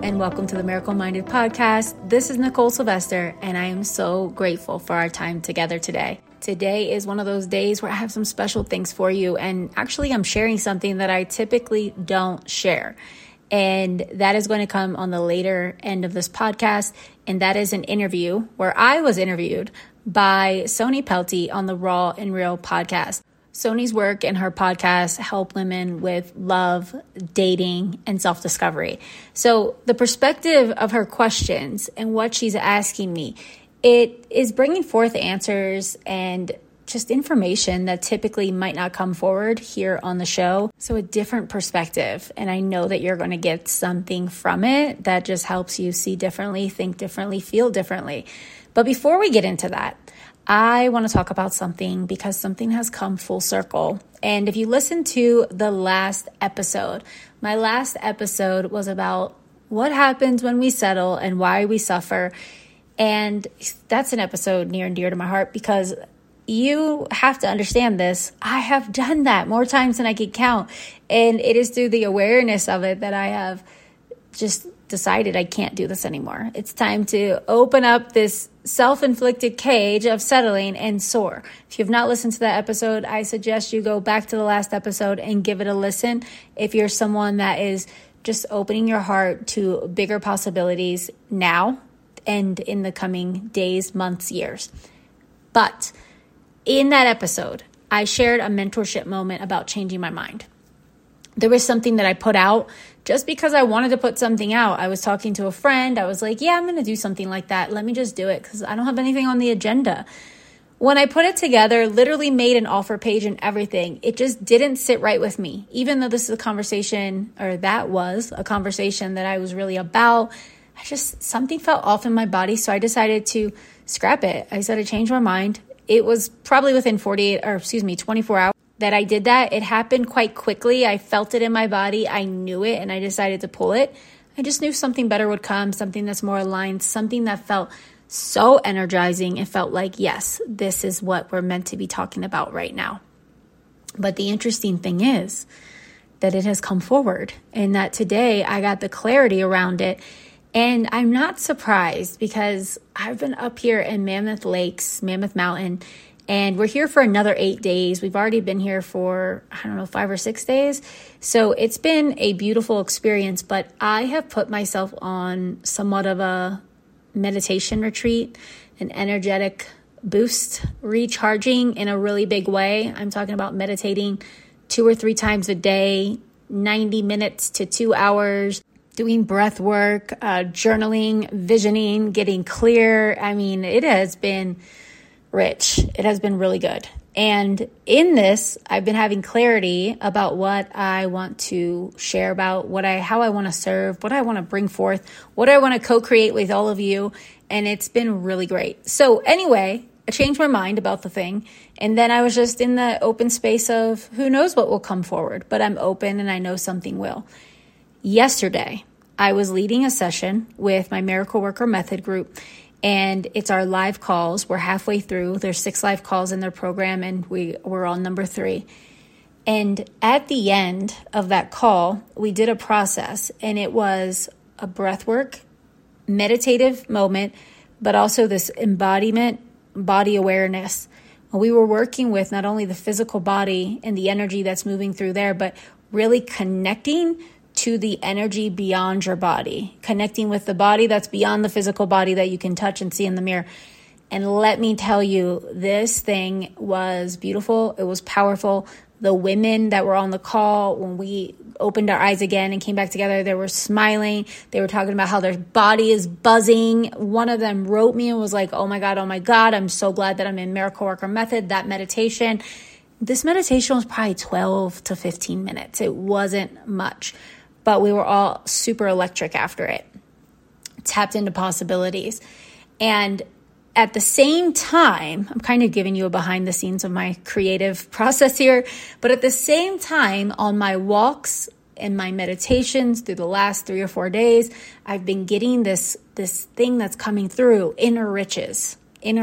and welcome to the Miracle Minded Podcast. This is Nicole Sylvester, and I am so grateful for our time together today. Today is one of those days where I have some special things for you, and actually I'm sharing something that I typically don't share. And that is going to come on the later end of this podcast, and that is an interview where I was interviewed by Soni Pelty on the Raw and Real podcast. Soni's work and her podcast help women with love, dating, and self-discovery. So the perspective of her questions and what she's asking me, it is bringing forth answers and just information that typically might not come forward here on the show. So a different perspective. And I know that you're going to get something from it that just helps you see differently, think differently, feel differently. But before we get into that, I want to talk about something because something has come full circle. And if you listen to the last episode, my last episode was about what happens when we settle and why we suffer. And that's an episode near and dear to my heart because you have to understand this. I have done that more times than I can count. And it is through the awareness of it that I have just decided I can't do this anymore. It's time to open up this self-inflicted cage of settling and soar. If you have not listened to that episode, I suggest you go back to the last episode and give it a listen. If you're someone that is just opening your heart to bigger possibilities now and in the coming days, months, years. But in that episode, I shared a mentorship moment about changing my mind. There was something that I put out just because I wanted to put something out. I was talking to a friend. I was like, yeah, I'm going to do something like that. Let me just do it because I don't have anything on the agenda. When I put it together, literally made an offer page and everything, it just didn't sit right with me. Even though this is a conversation, or that was a conversation that I was really about, something felt off in my body. So I decided to scrap it. I said I changed my mind. It was probably within 24 hours. That I did that. It happened quite quickly. I felt it in my body. I knew it and I decided to pull it. I just knew something better would come, something that's more aligned, something that felt so energizing. It felt like, yes, this is what we're meant to be talking about right now. But the interesting thing is that it has come forward and that today I got the clarity around it. And I'm not surprised because I've been up here in Mammoth Mountain, and we're here for another 8 days. We've already been here for, 5 or 6 days. So it's been a beautiful experience, but I have put myself on somewhat of a meditation retreat, an energetic boost, recharging in a really big way. I'm talking about meditating 2 or 3 times a day, 90 minutes to 2 hours, doing breath work, journaling, visioning, getting clear. I mean, it has been rich. It has been really good. And in this, I've been having clarity about what I want to share about, how I want to serve, what I want to bring forth, what I want to co-create with all of you. And it's been really great. So anyway, I changed my mind about the thing. And then I was just in the open space of who knows what will come forward, but I'm open and I know something will. Yesterday, I was leading a session with my Miracle Worker Method group. And it's our live calls. We're halfway through. There's 6 live calls in their program, and we're on number 3. And at the end of that call, we did a process, and it was a breathwork, meditative moment, but also this embodiment, body awareness. We were working with not only the physical body and the energy that's moving through there, but really connecting to the energy beyond your body, connecting with the body that's beyond the physical body that you can touch and see in the mirror. And let me tell you, this thing was beautiful. It was powerful. The women that were on the call, when we opened our eyes again and came back together, they were smiling. They were talking about how their body is buzzing. One of them wrote me and was like, oh my God, I'm so glad that I'm in Miracle Worker Method, that meditation. This meditation was probably 12 to 15 minutes. It wasn't much. But we were all super electric after it, tapped into possibilities. And at the same time, I'm kind of giving you a behind the scenes of my creative process here, but at the same time, on my walks and my meditations through the last 3 or 4 days, I've been getting this thing that's coming through, inner riches. And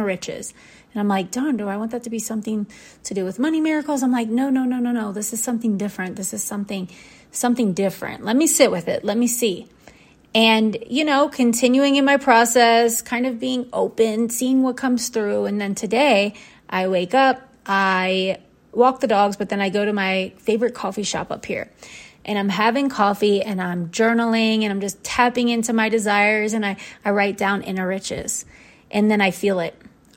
I'm like, darn, do I want that to be something to do with money miracles? I'm like, no. This is something different. This is something different. Let me sit with it. Let me see. And, continuing in my process, kind of being open, seeing what comes through. And then today I wake up, I walk the dogs, but then I go to my favorite coffee shop up here. And I'm having coffee and I'm journaling and I'm just tapping into my desires, and I write down inner riches. And then I feel it.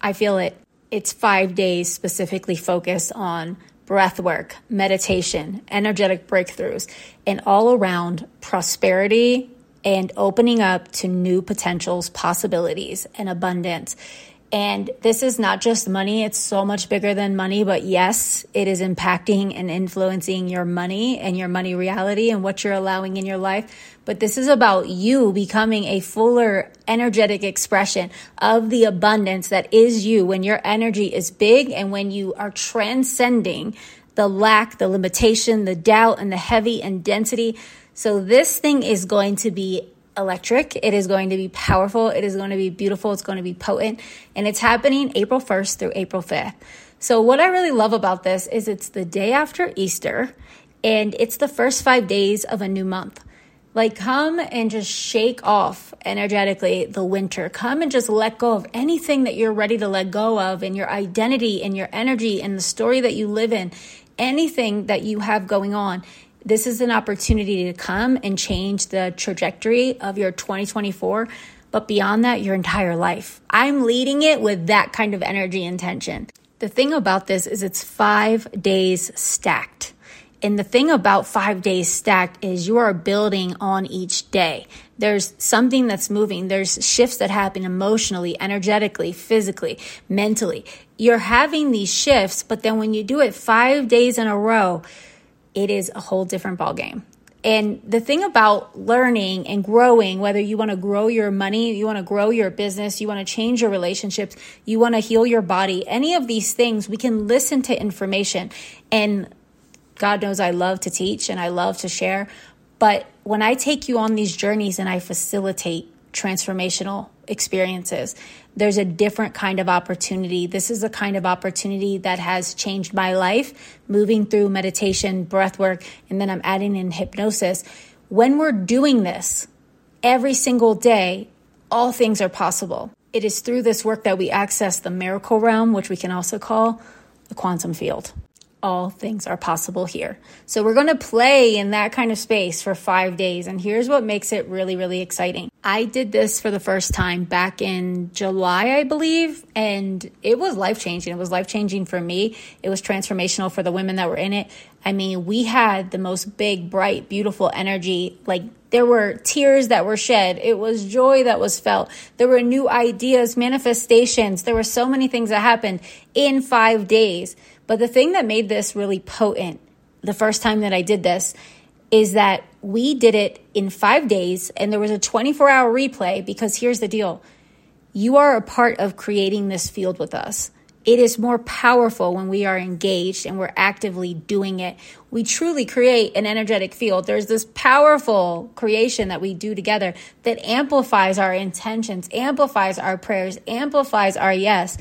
It's 5 days specifically focused on breath work, meditation, energetic breakthroughs, and all around prosperity and opening up to new potentials, possibilities, and abundance. And this is not just money. It's so much bigger than money. But yes, it is impacting and influencing your money and your money reality and what you're allowing in your life. But this is about you becoming a fuller energetic expression of the abundance that is you when your energy is big and when you are transcending the lack, the limitation, the doubt, and the heavy and density. So this thing is going to be electric. It is going to be powerful. It is going to be beautiful. It's going to be potent. And it's happening April 1st through April 5th. So what I really love about this is it's the day after Easter and it's the first 5 days of a new month. Like, come and just shake off energetically the winter. Come and just let go of anything that you're ready to let go of in your identity and your energy and the story that you live in, anything that you have going on. This is an opportunity to come and change the trajectory of your 2024, but beyond that, your entire life. I'm leading it with that kind of energy intention. The thing about this is it's 5 days stacked. And the thing about 5 days stacked is you are building on each day. There's something that's moving. There's shifts that happen emotionally, energetically, physically, mentally. You're having these shifts, but then when you do it 5 days in a row, it is a whole different ballgame. And the thing about learning and growing, whether you want to grow your money, you want to grow your business, you want to change your relationships, you want to heal your body, any of these things, we can listen to information. And God knows I love to teach and I love to share. But when I take you on these journeys and I facilitate transformational experiences, there's a different kind of opportunity. This is a kind of opportunity that has changed my life, moving through meditation, breath work, and then I'm adding in hypnosis. When we're doing this every single day, all things are possible. It is through this work that we access the miracle realm, which we can also call the quantum field. All things are possible here. So we're going to play in that kind of space for 5 days. And here's what makes it really, really exciting. I did this for the first time back in July, I believe, and it was life-changing. It was life-changing for me. It was transformational for the women that were in it. I mean, we had the most big, bright, beautiful energy. Like, there were tears that were shed. It was joy that was felt. There were new ideas, manifestations. There were so many things that happened in 5 days. But the thing that made this really potent the first time that I did this is that we did it in 5 days and there was a 24-hour replay, because here's the deal. You are a part of creating this field with us. It is more powerful when we are engaged and we're actively doing it. We truly create an energetic field. There's this powerful creation that we do together that amplifies our intentions, amplifies our prayers, amplifies our yes.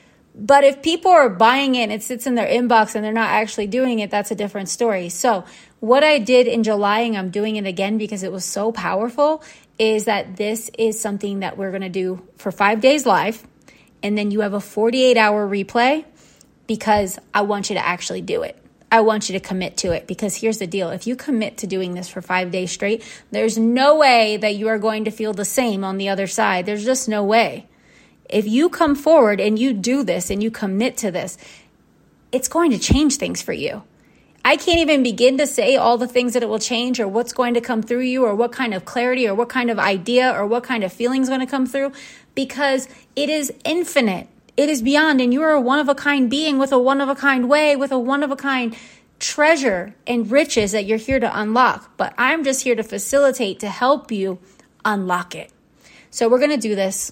But if people are buying it and it sits in their inbox and they're not actually doing it, that's a different story. So what I did in July, and I'm doing it again because it was so powerful, is that this is something that we're going to do for 5 days live. And then you have a 48-hour replay, because I want you to actually do it. I want you to commit to it, because here's the deal. If you commit to doing this for 5 days straight, there's no way that you are going to feel the same on the other side. There's just no way. If you come forward and you do this and you commit to this, it's going to change things for you. I can't even begin to say all the things that it will change, or what's going to come through you, or what kind of clarity, or what kind of idea, or what kind of feeling is going to come through, because it is infinite. It is beyond, and you are a one-of-a-kind being with a one-of-a-kind way, with a one-of-a-kind treasure and riches that you're here to unlock. But I'm just here to facilitate, to help you unlock it. So we're going to do this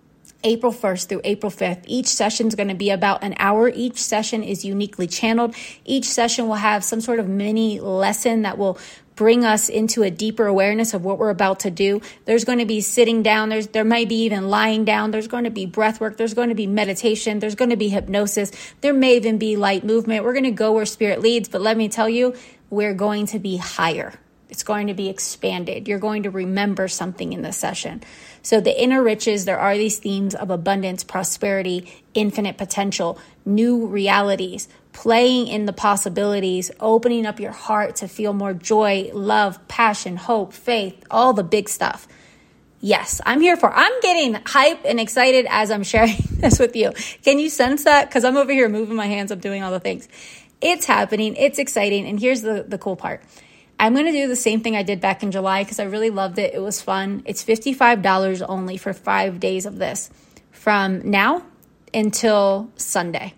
April 1st through April 5th. Each session is going to be about an hour. Each session is uniquely channeled. Each session will have some sort of mini lesson that will bring us into a deeper awareness of what we're about to do. There's going to be sitting down. There might be even lying down. There's going to be breath work. There's going to be meditation. There's going to be hypnosis. There may even be light movement. We're going to go where spirit leads. But let me tell you, we're going to be higher. It's going to be expanded. You're going to remember something in this session. So the inner riches, there are these themes of abundance, prosperity, infinite potential, new realities, playing in the possibilities, opening up your heart to feel more joy, love, passion, hope, faith, all the big stuff. Yes, I'm getting hype and excited as I'm sharing this with you. Can you sense that? Because I'm over here moving my hands. I'm doing all the things. It's happening. It's exciting. And here's the cool part. I'm going to do the same thing I did back in July because I really loved it. It was fun. It's $55 only for 5 days of this from now until Sunday.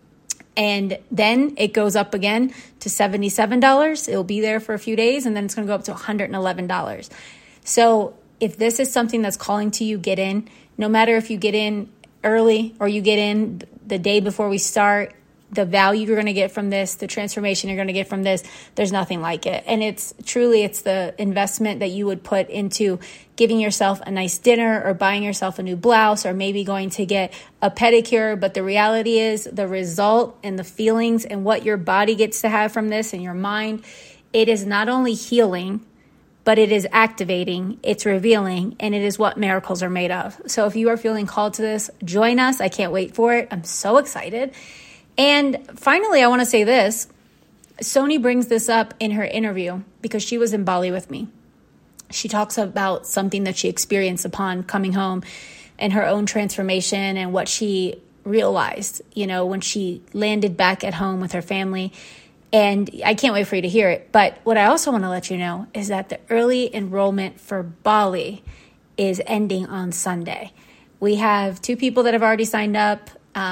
And then it goes up again to $77. It'll be there for a few days, and then it's going to go up to $111. So if this is something that's calling to you, get in. No matter if you get in early or you get in the day before we start, the value you're going to get from this, the transformation you're going to get from this, there's nothing like it. And it's the investment that you would put into giving yourself a nice dinner or buying yourself a new blouse or maybe going to get a pedicure. But the reality is the result and the feelings and what your body gets to have from this and your mind, it is not only healing, but it is activating, it's revealing, and it is what miracles are made of. So if you are feeling called to this, join us. I can't wait for it. I'm so excited. And finally, I want to say this. Sony brings this up in her interview because she was in Bali with me. She talks about something that she experienced upon coming home and her own transformation and what she realized, when she landed back at home with her family. And I can't wait for you to hear it. But what I also want to let you know is that the early enrollment for Bali is ending on Sunday. We have 2 people that have already signed up.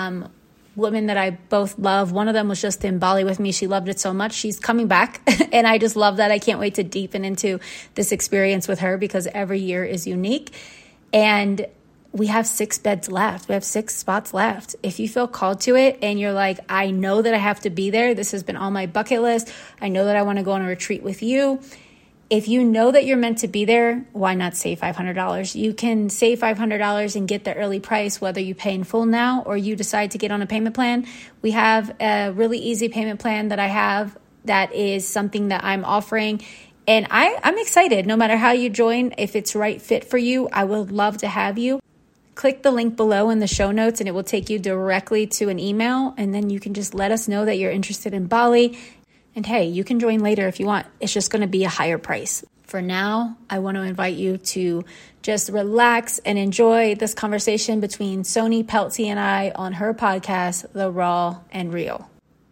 Women that I both love. One of them was just in Bali with me. She loved it so much. She's coming back. And I just love that. I can't wait to deepen into this experience with her because every year is unique. And we have 6 beds left. We have 6 spots left. If you feel called to it and you're like, I know that I have to be there. This has been on my bucket list. I know that I want to go on a retreat with you. If you know that you're meant to be there, why not save $500? You can save $500 and get the early price, whether you pay in full now or you decide to get on a payment plan. We have a really easy payment plan that I have that is something that I'm offering. And I'm excited. No matter how you join, if it's right fit for you, I would love to have you. Click the link below in the show notes and it will take you directly to an email. And then you can just let us know that you're interested in Bali. And hey, you can join later if you want. It's just going to be a higher price. For now, I want to invite you to just relax and enjoy this conversation between Sony Peltier and I on her podcast, The Raw and Real.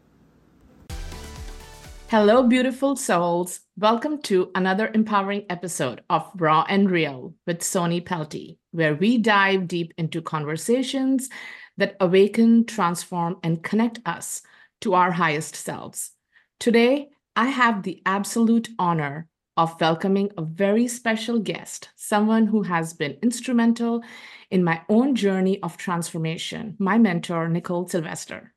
Hello, beautiful souls. Welcome to another empowering episode of Raw and Real with Sony Peltier, where we dive deep into conversations that awaken, transform, and connect us to our highest selves. Today, I have the absolute honor of welcoming a very special guest, someone who has been instrumental in my own journey of transformation, my mentor, Nicole Sylvester.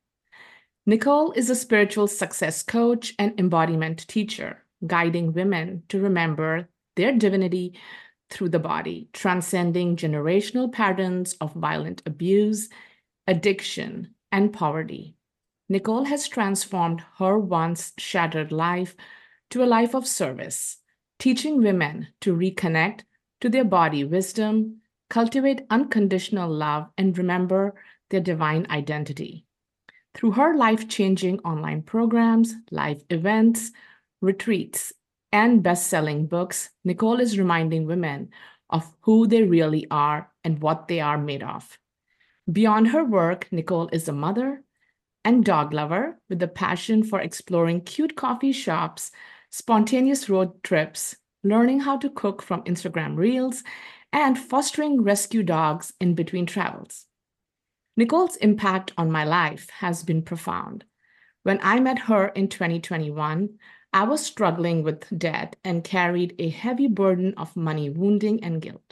Nicole is a spiritual success coach and embodiment teacher, guiding women to remember their divinity through the body, transcending generational patterns of violent abuse, addiction, and poverty. Nicole has transformed her once shattered life to a life of service, teaching women to reconnect to their body wisdom, cultivate unconditional love, and remember their divine identity. Through her life-changing online programs, live events, retreats, and best-selling books, Nicole is reminding women of who they really are and what they are made of. Beyond her work, Nicole is a mother and dog lover with a passion for exploring cute coffee shops, spontaneous road trips, learning how to cook from Instagram Reels, and fostering rescue dogs in between travels. Nicole's impact on my life has been profound. When I met her in 2021, I was struggling with debt and carried a heavy burden of money wounding and guilt.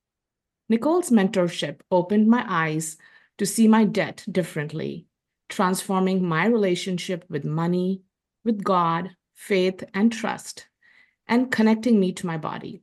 Nicole's mentorship opened my eyes to see my debt differently, transforming my relationship with money, with God, faith, and trust, and connecting me to my body,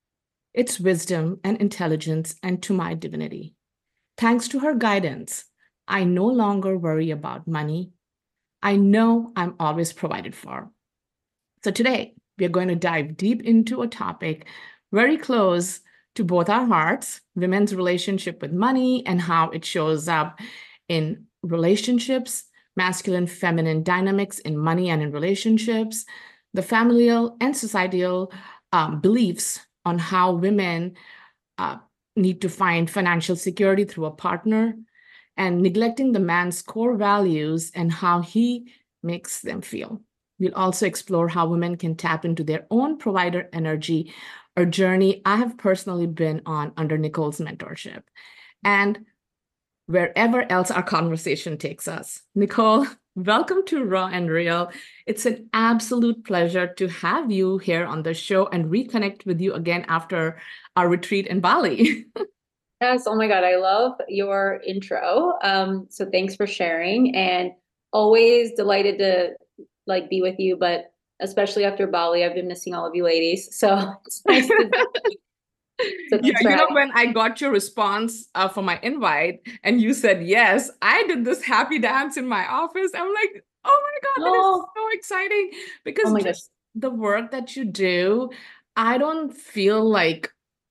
its wisdom and intelligence, and to my divinity. Thanks to her guidance, I no longer worry about money. I know I'm always provided for. So today, we are going to dive deep into a topic very close to both our hearts: women's relationship with money and how it shows up in relationships, masculine, feminine dynamics in money and in relationships, the familial and societal beliefs on how women uh, need to find financial security through a partner, and neglecting the man's core values and how he makes them feel. We'll also explore how women can tap into their own provider energy, a journey I have personally been on under Nicole's mentorship, and wherever else our conversation takes us. Nicole, welcome to Raw and Real. It's an absolute pleasure to have you here on the show and reconnect with you again after our retreat in Bali. Yes, oh my God, I love your intro. So thanks for sharing, and always delighted to like be with you, but especially after Bali, I've been missing all of you ladies. So it's nice to so Yeah, thanks for having me. when I got your response for my invite and you said yes, I did this happy dance in my office. I'm like, oh my God, that is Oh, so exciting oh because my gosh. just the work that you do, I don't feel like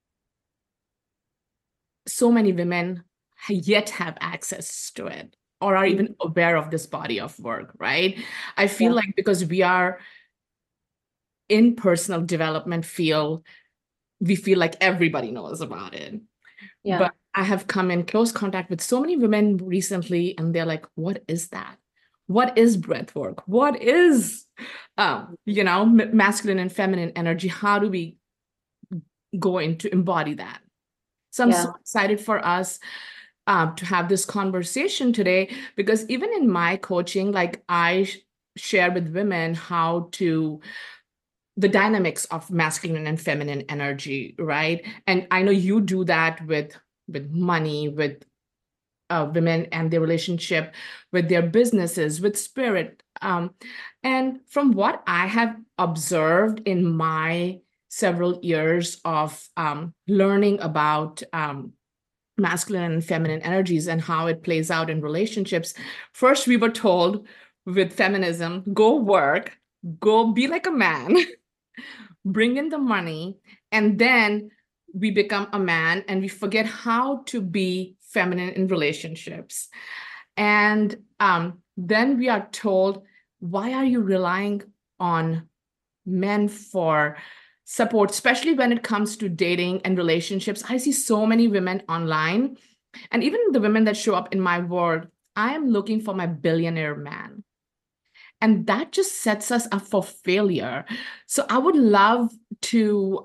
so many women yet have access to it or are even aware of this body of work, right? I feel Yeah. like because we are in personal development field, we feel like everybody knows about it. Yeah. But I have come in close contact with so many women recently, and they're like, what is that? What is breath work? What is, masculine and feminine energy? How do we go in to embody that? So I'm so Yeah. excited for us to have this conversation today, because even in my coaching, like share with women how to the dynamics of masculine and feminine energy, right? And I know you do that with money, with women and their relationship with their businesses, with spirit. And from what I have observed in my several years of learning about masculine and feminine energies and how it plays out in relationships, first we were told with feminism, go work, go be like a man, bring in the money, and then we become a man and we forget how to be feminine in relationships. And then we are told, why are you relying on men for support, especially when it comes to dating and relationships? I see so many women online, and even the women that show up in my world, I am looking for my billionaire man. And that just sets us up for failure. So I would love to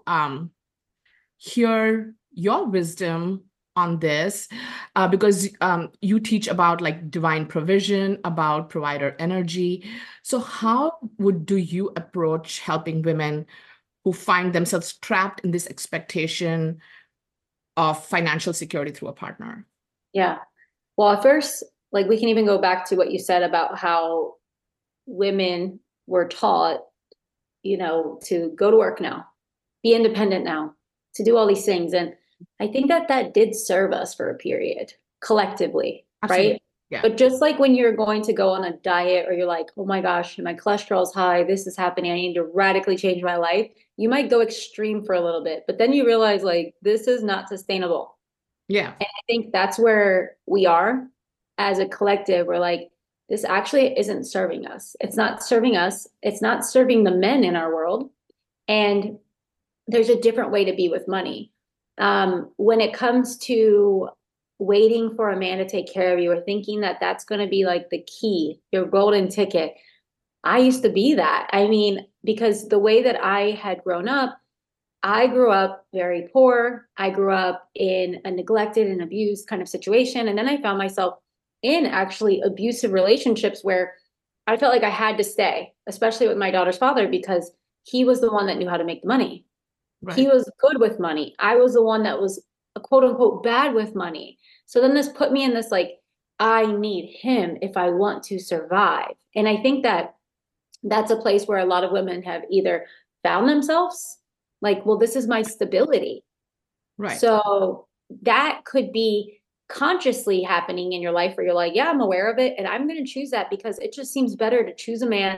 hear your wisdom on this, because you teach about like divine provision, about provider energy. So how do you approach helping women who find themselves trapped in this expectation of financial security through a partner? Yeah. Well, at first, like we can even go back to what you said about how women were taught, to go to work now, be independent now, to do all these things. And I think that that did serve us for a period collectively, Absolutely. right? Yeah. But just like when you're going to go on a diet or you're like, oh my gosh, my cholesterol is high, this is happening, I need to radically change my life. You might go extreme for a little bit, but then you realize like this is not sustainable. Yeah. And I think that's where we are as a collective. We're like, this actually isn't serving us. It's not serving us. It's not serving the men in our world. And there's a different way to be with money. When it comes to waiting for a man to take care of you or thinking that that's going to be like the key, your golden ticket. I used to be that. I mean, because the way that I had grown up, I grew up very poor. I grew up in a neglected and abused kind of situation. And then I found myself in actually abusive relationships where I felt like I had to stay, especially with my daughter's father, because he was the one that knew how to make the money. He Right. was good with money. I was the one that was a quote unquote bad with money. So then this put me in this like, I need him if I want to survive. And I think that that's a place where a lot of women have either found themselves like, well, this is my stability. Right. So that could be consciously happening in your life where you're like, yeah, I'm aware of it. And I'm going to choose that because it just seems better to choose a man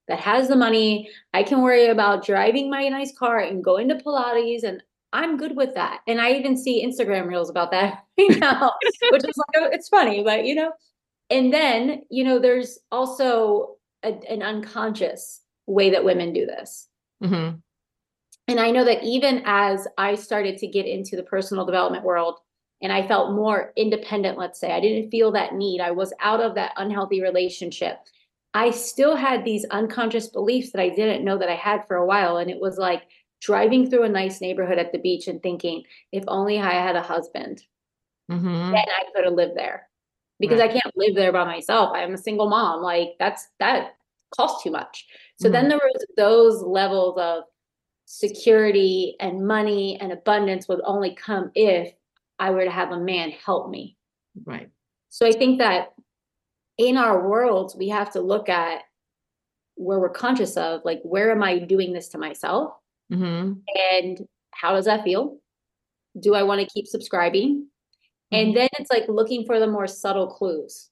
that has the money. I can worry about driving my nice car and going to Pilates, and I'm good with that. And I even see Instagram reels about that right now, which is like, oh, it's funny, but and then, there's also an unconscious way that women do this. Mm-hmm. And I know that even as I started to get into the personal development world and I felt more independent, let's say, I didn't feel that need, I was out of that unhealthy relationship. I still had these unconscious beliefs that I didn't know that I had for a while. And it was like driving through a nice neighborhood at the beach and thinking, if only I had a husband, Mm-hmm. then I could have lived there. Because I Right. can't live there by myself. I'm a single mom. Like that costs too much. So Mm-hmm. then there was those levels of security and money and abundance would only come if I were to have a man help me. Right. So I think that in our world, we have to look at where we're conscious of, like, where am I doing this to myself? Mm-hmm. And how does that feel? Do I want to keep subscribing? Mm-hmm. And then it's like looking for the more subtle clues.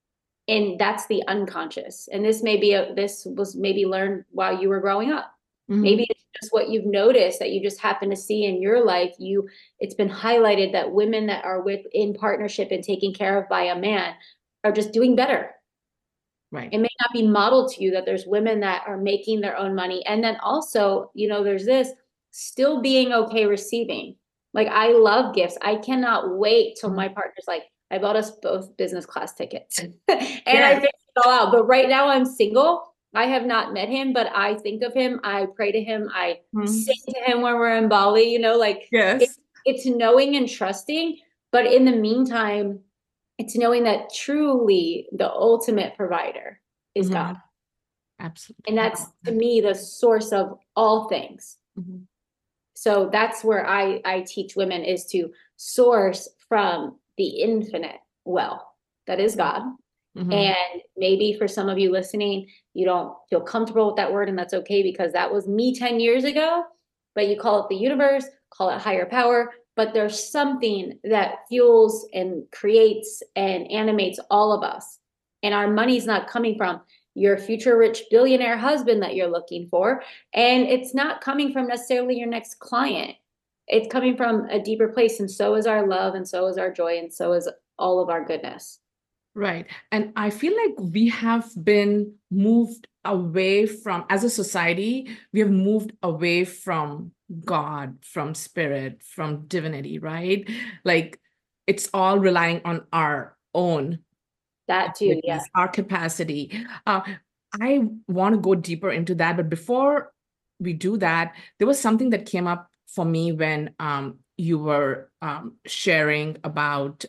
And that's the unconscious. And this was maybe learned while you were growing up. Mm-hmm. Maybe it's just what you've noticed that you just happen to see in your life. It's been highlighted that women that are in partnership and taken care of by a man are just doing better. Right. It may not be modeled to you that there's women that are making their own money. And then also, there's this still being okay receiving. Like, I love gifts. I cannot wait till Mm-hmm. my partner's like, I bought us both business class tickets and I Yes. figured it all out. But right now I'm single. I have not met him, but I think of him. I pray to him. I Mm-hmm. sing to him when we're in Bali, like Yes. it's knowing and trusting. But in the meantime, it's knowing that truly the ultimate provider is Mm-hmm. God. Absolutely. And I that's, love to that. me, the source of all things. Mm-hmm. So that's where I teach women is to source from the infinite well, that is God. Mm-hmm. And maybe for some of you listening, you don't feel comfortable with that word, and that's okay, because that was me 10 years ago. But you call it the universe, call it higher power. But there's something that fuels and creates and animates all of us. And our money's not coming from your future rich billionaire husband that you're looking for. And it's not coming from necessarily your next client. It's coming from a deeper place. And so is our love, and so is our joy, and so is all of our goodness. Right. And I feel like we have been moved away from, as a society, we have moved away from God, from spirit, from divinity, right? Like it's all relying on our own That too, yeah. abilities, our capacity. I want to go deeper into that. But before we do that, there was something that came up for me when you were sharing about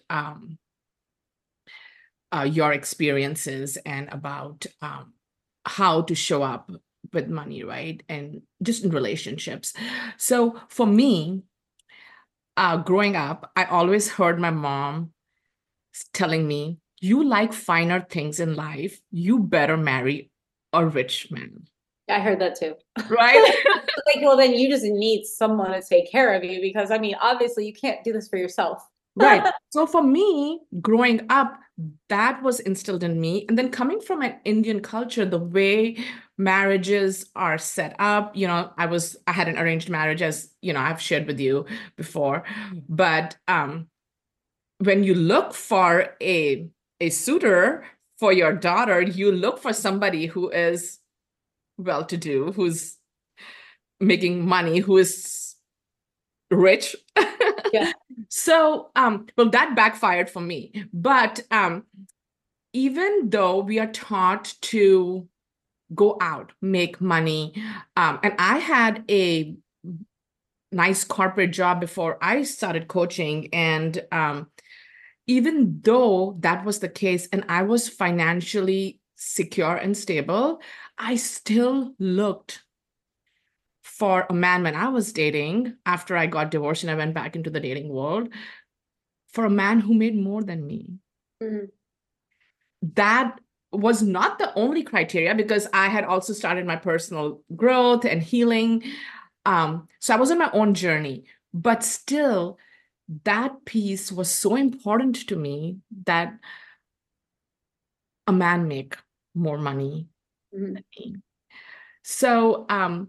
your experiences and about how to show up with money, right? And just in relationships. So for me, growing up, I always heard my mom telling me, you like finer things in life, you better marry a rich man. I heard that too. Right? Like, well, then you just need someone to take care of you, because I mean, obviously you can't do this for yourself. Right. So for me, growing up, that was instilled in me. And then coming from an Indian culture, the way marriages are set up, I had an arranged marriage, as I've shared with you before. But when you look for a suitor for your daughter, you look for somebody who is well-to-do, who's making money, who is rich. Yeah. So, well, that backfired for me. But even though we are taught to go out, make money, and I had a nice corporate job before I started coaching, and even though that was the case, and I was financially secure and stable, I still looked for a man when I was dating, after I got divorced and I went back into the dating world, for a man who made more than me. Mm-hmm. That was not the only criteria, because I had also started my personal growth and healing. So I was on my own journey, but still, that piece was so important to me, that a man make more money Mm-hmm. than me. So,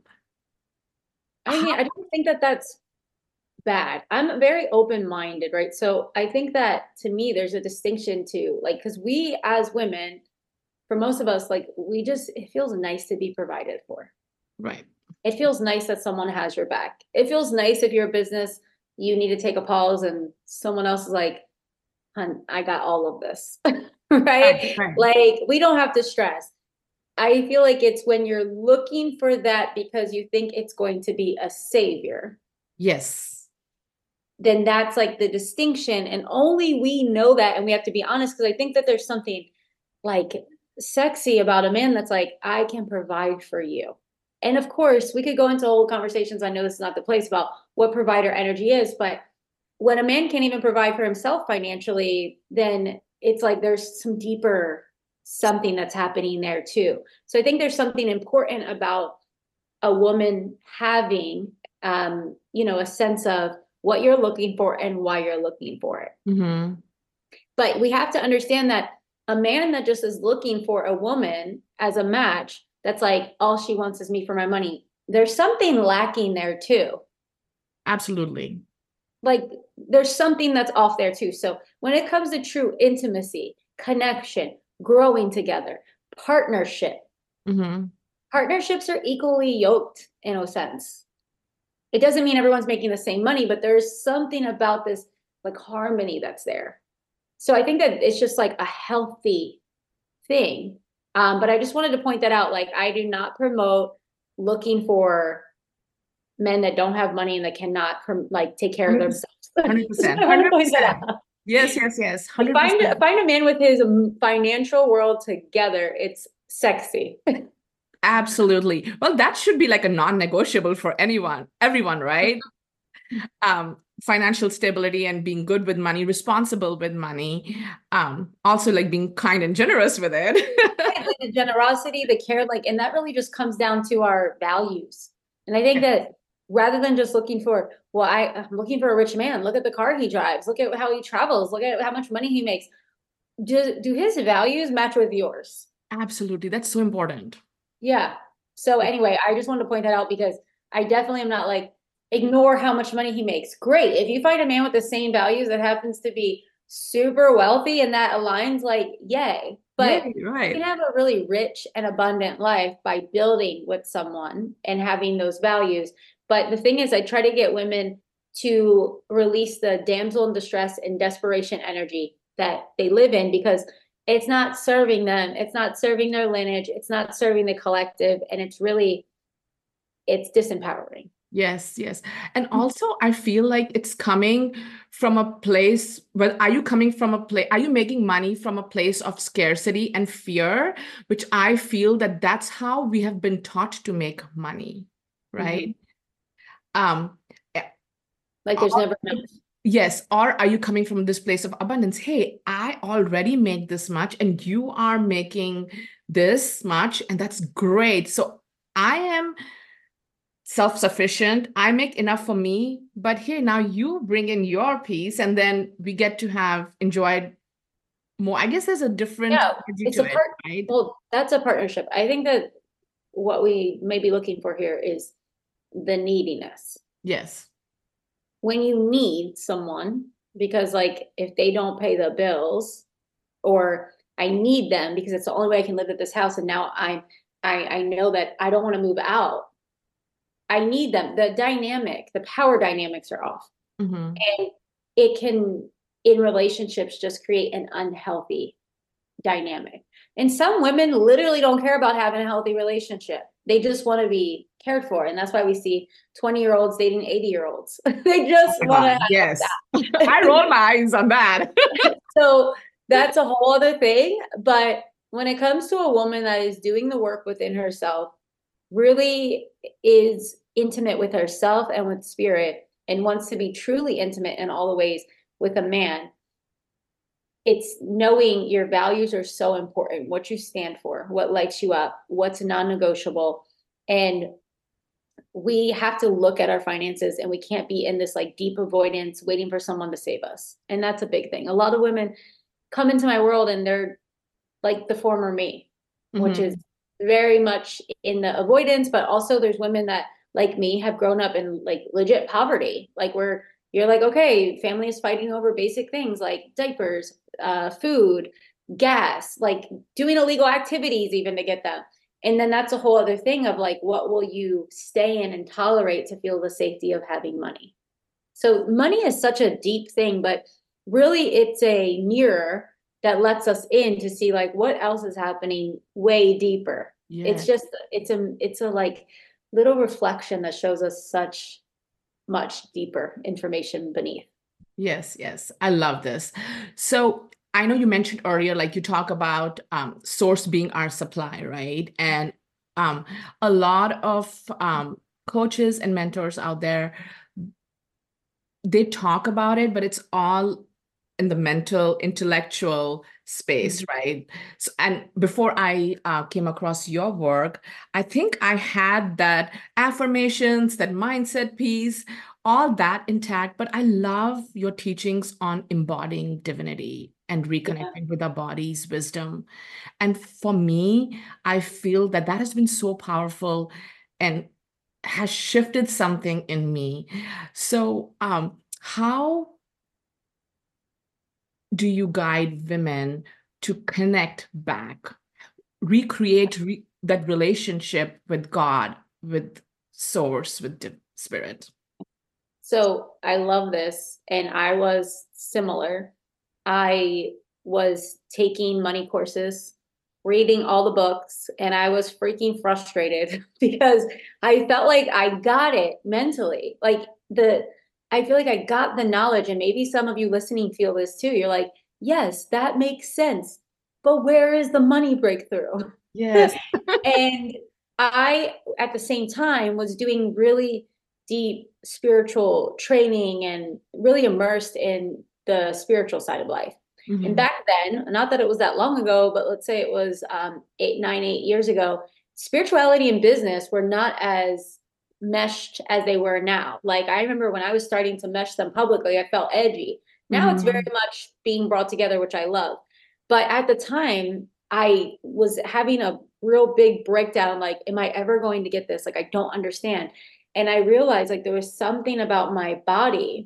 I mean, I don't think that that's bad. I'm very open-minded, right? So I think that to me, there's a distinction too, like, because we as women, for most of us, like, it feels nice to be provided for. right. It feels nice that someone has your back. It feels nice if you're a business, you need to take a pause and someone else is like, hun, I got all of this, Right, right? right. Like, we don't have to stress. I feel like it's when you're looking for that because you think it's going to be a savior, Yes. then that's like the distinction. And only we know that. And we have to be honest, because I think that there's something like sexy about a man that's like, I can provide for you. And of course, we could go into whole conversations. I know this is not the place about what provider energy is, but when a man can't even provide for himself financially, then it's like there's some deeper something that's happening there too. So I think there's something important about a woman having, a sense of what you're looking for and why you're looking for it. Mm-hmm. But we have to understand that a man that just is looking for a woman as a match, that's like, all she wants is me for my money. There's something lacking there too. Absolutely. Like, there's something that's off there too. So when it comes to true intimacy, connection, growing together, partnership, Mm-hmm. partnerships are equally yoked in a sense. It doesn't mean everyone's making the same money, but there's something about this like harmony that's there. So I think that it's just like a healthy thing. But I just wanted to point that out. Like, I do not promote looking for men that don't have money and that cannot like take care of 100%. themselves. 100%. I want to point that 100%. out. Yes, yes, yes. Like, 100%. find a man with his financial world together. It's sexy. Absolutely. Well, that should be like a non-negotiable for everyone, right? Financial stability and being good with money, responsible with money, also like being kind and generous with it. Right, like the generosity, the care, like, and that really just comes down to our values. And I think that rather than just looking for, well, I'm looking for a rich man. Look at the car he drives. Look at how he travels. Look at how much money he makes. Do his values match with yours? Absolutely. That's so important. Yeah. So anyway, I just wanted to point that out because I definitely am not like, ignore how much money he makes. Great. If you find a man with the same values that happens to be super wealthy and that aligns, like, yay. Yeah, But you can right. have a really rich and abundant life by building with someone and having those values. But the thing is, I try to get women to release the damsel in distress and desperation energy that they live in, because it's not serving them. It's not serving their lineage. It's not serving the collective. And it's disempowering. Yes, yes. And also, I feel like it's coming from a place where are you making money from a place of scarcity and fear, which I feel that that's how we have been taught to make money, right? Mhm. Um, Like, there's never enough. Yes, or are you coming from this place of abundance? Hey, I already make this much and you are making this much, and that's great. So I am self-sufficient. I make enough for me, but here now you bring in your piece and then we get to have enjoyed more. I guess there's a different Yeah, energy it's to a it, part. right? Well, that's a partnership. I think that what we may be looking for here is the neediness. Yes. When you need someone, because like if they don't pay the bills, or I need them because it's the only way I can live at this house, and now I know that I don't want to move out. I need them. The power dynamics are off. Mm-hmm. And it can, in relationships, just create an unhealthy dynamic. And some women literally don't care about having a healthy relationship. They just want to be cared for. And that's why we see 20-year-olds dating 80-year-olds. They Oh just my want to God. have Yes. I that. roll my eyes on that. So that's a whole other thing. But when it comes to a woman that is doing the work within herself, really is intimate with herself and with spirit, and wants to be truly intimate in all the ways with a man, it's knowing your values are so important, what you stand for, what lights you up, what's non-negotiable. And we have to look at our finances, and we can't be in this like deep avoidance waiting for someone to save us. And that's a big thing. A lot of women come into my world and they're like the former me, which is Mhm. very much in the avoidance, but also there's women that like me have grown up in like legit poverty, like where you're like, okay, family is fighting over basic things like diapers, food, gas, like doing illegal activities even to get them. And then that's a whole other thing of like, what will you stay in and tolerate to feel the safety of having money? So money is such a deep thing, but really it's a mirror that lets us in to see like what else is happening way deeper. Yeah. It's just it's a like little reflection that shows us such much deeper information beneath. Yes, yes. I love this. So I know you mentioned earlier, like you talk about source being our supply, right? And um, a lot of coaches and mentors out there, they talk about it, but it's all in the mental, intellectual space, right? So, and before I came across your work, I think I had that affirmations, that mindset piece, all that intact. But I love your teachings on embodying divinity and Yeah. reconnecting with our body's wisdom. And for me, I feel that that has been so powerful and has shifted something in me. So, how do you guide women to connect back, recreate that relationship with God, with Source, with the Spirit? So I love this. And I was similar. I was taking money courses, reading all the books, and I was freaking frustrated because I felt like I got it mentally. I feel like I got the knowledge, and maybe some of you listening feel this too. You're like, yes, that makes sense. But where is the money breakthrough? Yes. And I, at the same time, was doing really deep spiritual training and really immersed in the spiritual side of life. And Mhm. back then, not that it was that long ago, but let's say it was 8 years ago, spirituality and business were not as meshed as they were now. Like I remember when I was starting to mesh them publicly, I felt edgy. Now it's very Mhm. much being brought together, which I love. But at the time, I was having a real big breakdown. Like, am I ever going to get this? Like, I don't understand. And I realized like there was something about my body,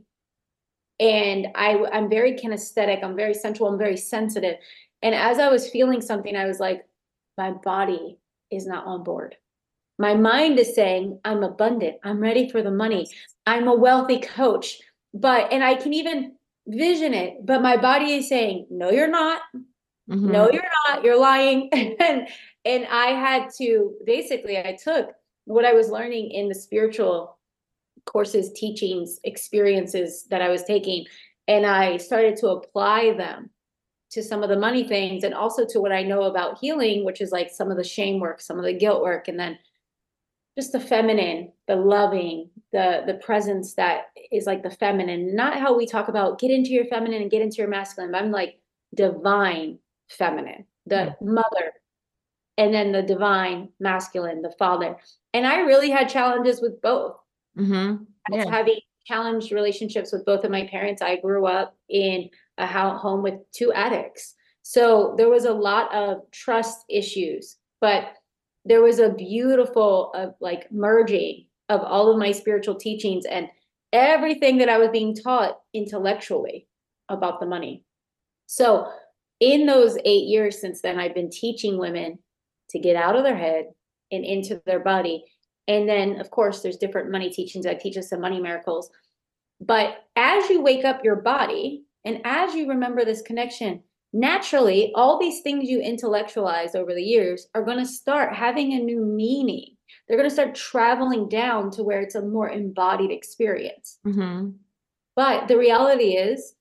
and I'm very kinesthetic, I'm very sensual, I'm very sensitive. And as I was feeling something, I was like, my body is not on board. My mind is saying, I'm abundant, I'm ready for the money, I'm a wealthy coach. But, and I can even vision it, but my body is saying, no, you're not. Mhm. No, you're not. You're lying. And I had to basically, I took what I was learning in the spiritual courses, teachings, experiences that I was taking, and I started to apply them to some of the money things and also to what I know about healing, which is like some of the shame work, some of the guilt work, and then just the feminine, the loving, the presence that is like the feminine, not how we talk about get into your feminine and get into your masculine. But I'm like divine feminine, the mother, and then the divine masculine, the father. And I really had challenges with both. Mhm. As Yeah. having challenged relationships with both of my parents, I grew up in a home with two addicts. So there was a lot of trust issues, but there was a beautiful like merging of all of my spiritual teachings and everything that I was being taught intellectually about the money. So in those 8 years since then, I've been teaching women to get out of their head and into their body. And then, of course, there's different money teachings. I teach us some money miracles. But as you wake up your body and as you remember this connection, naturally, all these things you intellectualize over the years are going to start having a new meaning. They're going to start traveling down to where it's a more embodied experience. Mhm. But the reality is,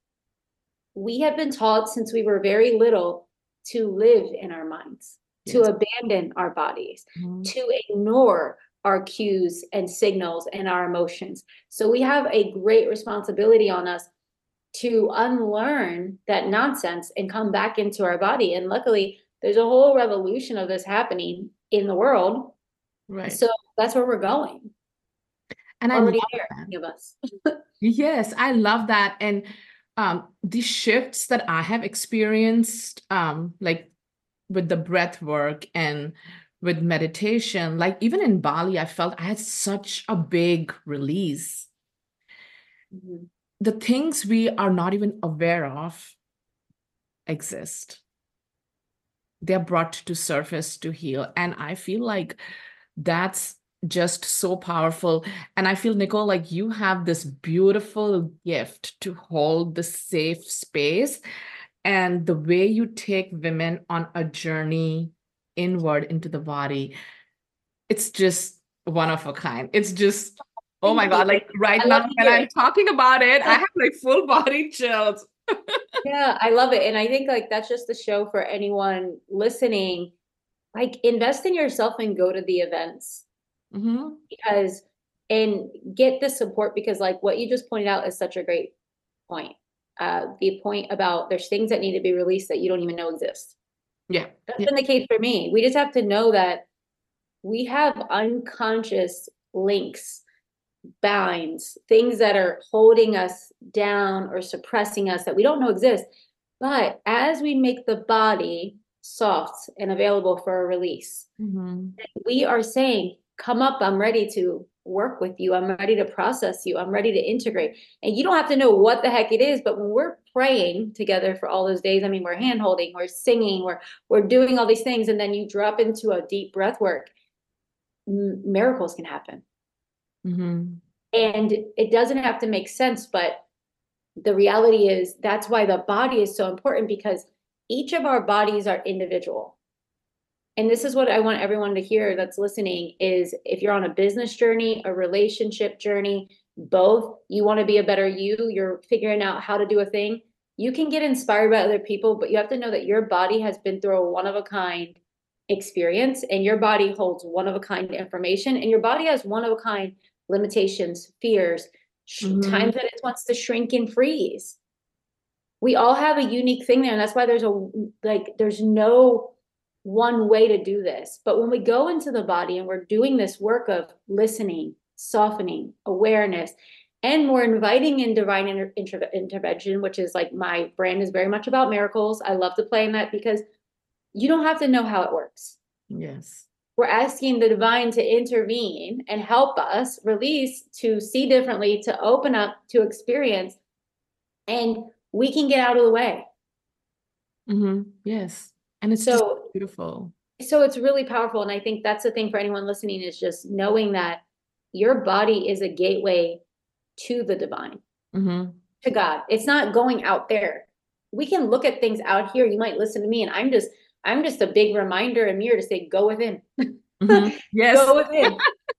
we have been taught since we were very little to live in our minds, to Yes. abandon our bodies, Mhm. to ignore our cues and signals and our emotions. So we have a great responsibility on us to unlearn that nonsense and come back into our body. And luckily, there's a whole revolution of this happening in the world. Right. So that's where we're going. And I love Already there, that. many of us. Yes, I love that. And the shifts that I have experienced, like with the breath work and with meditation, like even in Bali, I felt I had such a big release. Mhm. The things we are not even aware of exist. They're brought to surface to heal. And I feel like that's just so powerful. And I feel, Nicole, like you have this beautiful gift to hold the safe space. And the way you take women on a journey inward into the body, it's just one of a kind. It's just, oh my Thank you. God, like right I love now to when hear I'm it. talking about it, I have like full body chills. Yeah, I love it. And I think like that's just the show for anyone listening. Like invest in yourself and go to the events Hmm. because and get the support because like what you just pointed out is such a great point. The point about there's things that need to be released that you don't even know exist. Yeah. That's Yeah. been the case for me. We just have to know that we have unconscious links, binds, things that are holding us down or suppressing us that we don't know exist. But as we make the body soft and available for a release, Hmm. we are saying, come up, I'm ready to work with you. I'm ready to process you. I'm ready to integrate. And you don't have to know what the heck it is, but when we're praying together for all those days, I mean, we're hand holding, we're singing, we're doing all these things, and then you drop into a deep breath work, miracles can happen. Hmm. And it doesn't have to make sense, but the reality is that's why the body is so important because each of our bodies are individual. And this is what I want everyone to hear that's listening is if you're on a business journey, a relationship journey, both, you want to be a better you, you're figuring out how to do a thing, you can get inspired by other people, but you have to know that your body has been through a one of a kind experience and your body holds one of a kind information and your body has one of a kind limitations, fears, Hmm. times that it wants to shrink and freeze. We all have a unique thing there. And that's why there's no one way to do this. But when we go into the body and we're doing this work of listening, softening, awareness, and we're inviting in divine intervention, which is like my brand is very much about miracles. I love to play in that because you don't have to know how it works. Yes. We're asking the divine to intervene and help us release, to see differently, to open up, to experience, and we can get out of the way. Hmm. Yes. And it's just So beautiful. so it's really powerful. And I think that's the thing for anyone listening is just knowing that your body is a gateway to the divine, Hmm. to God. It's not going out there. We can look at things out here. You might listen to me and I'm just a big reminder and mirror to say, go within. Hmm. Yes. Go within.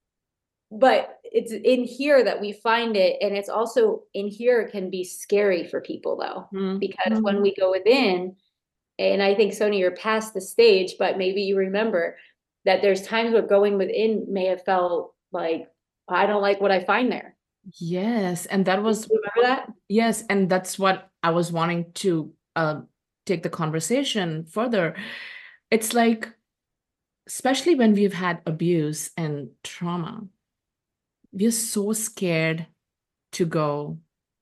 But it's in here that we find it. And it's also in here it can be scary for people though. Because when Hmm. we go within, and I think Sonia, you're past the stage, but maybe you remember that there's times where going within may have felt like, I don't like what I find there. Yes. And that You was, remember that? yes. And that's what I was wanting to take the conversation further. It's like, especially when we've had abuse and trauma, we're so scared to go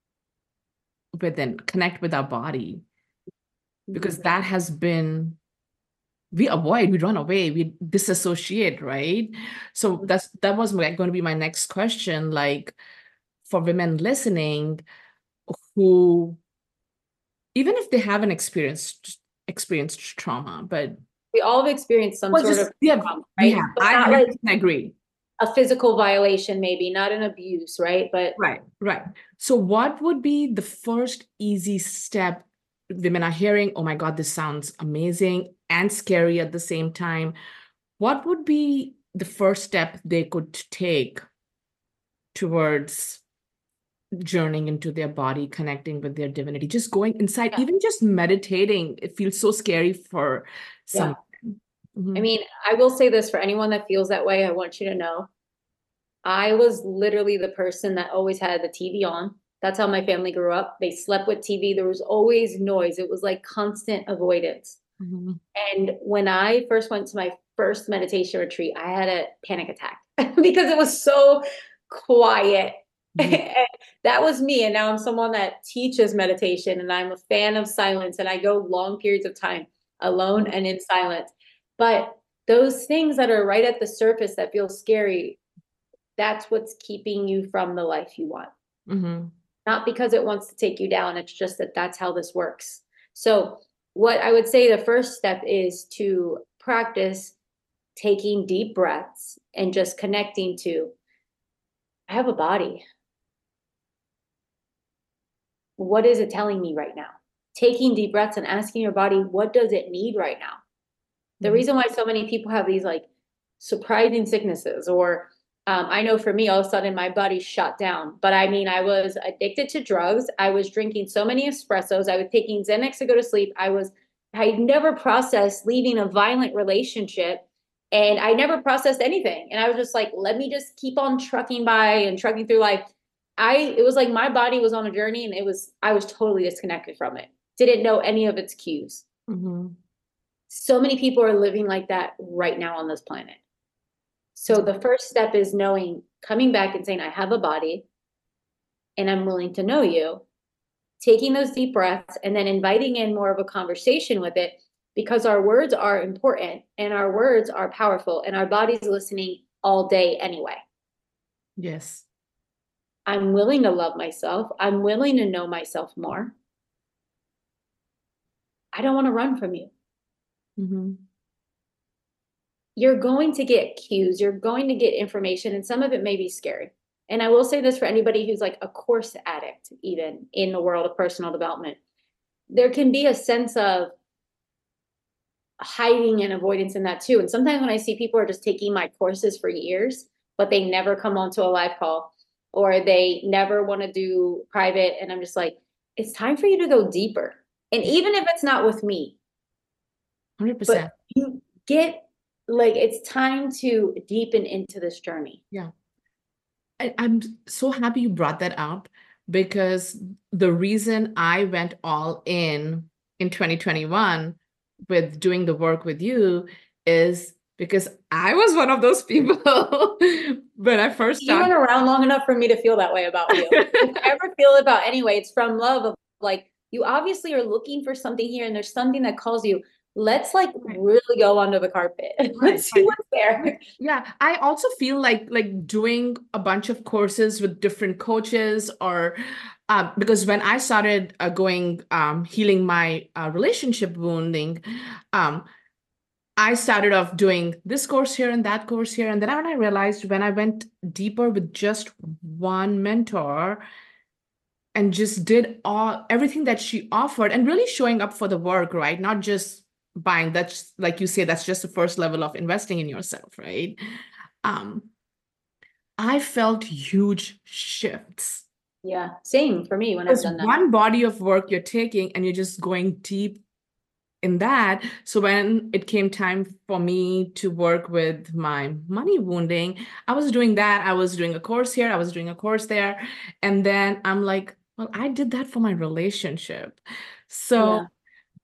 within, connect with our body, because Mhm. that has been, we avoid, we run away, we disassociate, right? So that was going to be my next question. Like for women listening who, even if they haven't experienced trauma, but We all have experienced some well, sort just of yeah, trauma, we right? have. But I not like 100% agree. a physical violation, maybe, not an abuse, right? But Right, right. So, what would be the first easy step women are hearing? Oh my God, this sounds amazing and scary at the same time. What would be the first step they could take towards journeying into their body, connecting with their divinity, just going inside, yeah, even just meditating? It feels so scary for some. yeah. I Mhm. mean, I will say this for anyone that feels that way, I want you to know I was literally the person that always had the TV on. That's how my family grew up. They slept with TV. There was always noise. It was like constant avoidance. Mhm. And when I first went to my first meditation retreat, I had a panic attack because it was so quiet. Yeah. And that was me. And now I'm someone that teaches meditation and I'm a fan of silence and I go long periods of time alone and in silence. But those things that are right at the surface that feel scary, that's what's keeping you from the life you want. Mm-hmm. Not because it wants to take you down. It's just that that's how this works. So what I would say the first step is to practice taking deep breaths and just connecting to, I have a body. What is it telling me right now? Taking deep breaths and asking your body, what does it need right now? The reason why so many people have these like surprising sicknesses, or I know for me, all of a sudden my body shut down. But I mean, I was addicted to drugs. I was drinking so many espressos. I was taking Xanax to go to sleep. I never processed leaving a violent relationship, and I never processed anything. And I was just like, let me just keep on trucking by and trucking through life. It was like my body was on a journey, and I was totally disconnected from it. Didn't know any of its cues. Mm-hmm. So many people are living like that right now on this planet. So the first step is coming back and saying, I have a body and I'm willing to know you, taking those deep breaths and then inviting in more of a conversation with it, because our words are important and our words are powerful and our body's listening all day anyway. Yes. I'm willing to love myself. I'm willing to know myself more. I don't want to run from you. Mm-hmm. You're going to get cues, you're going to get information, and some of it may be scary. And I will say this for anybody who's like a course addict, even in the world of personal development, there can be a sense of hiding and avoidance in that too. And sometimes when I see people are just taking my courses for years, but they never come onto a live call or they never want to do private, and I'm just like, it's time for you to go deeper. And even if it's not with me, 100%. but you get like, it's time to deepen into this journey. Yeah. I'm so happy you brought that up, because the reason I went all in 2021 with doing the work with you is because I was one of those people when I first You weren't started. around long enough for me to feel that way about you. If I ever feel about anyway, it's from love of like, you obviously are looking for something here and there's something that calls you. Let's like really go under the carpet. Let's see what's there. Yeah, I also feel like doing a bunch of courses with different coaches, or because when I started going healing my relationship wounding, I started off doing this course here and that course here. And then when I realized, when I went deeper with just one mentor and just did everything that she offered and really showing up for the work, right? Not just buying. That's, like you say, that's just the first level of investing in yourself, right? I felt huge shifts. Yeah, same for me when I've There's done that. one body of work you're taking and you're just going deep in that. So when it came time for me to work with my money wounding, I was doing that. I was doing a course here, I was doing a course there. And then I'm like, well, I did that for my relationship. So Yeah.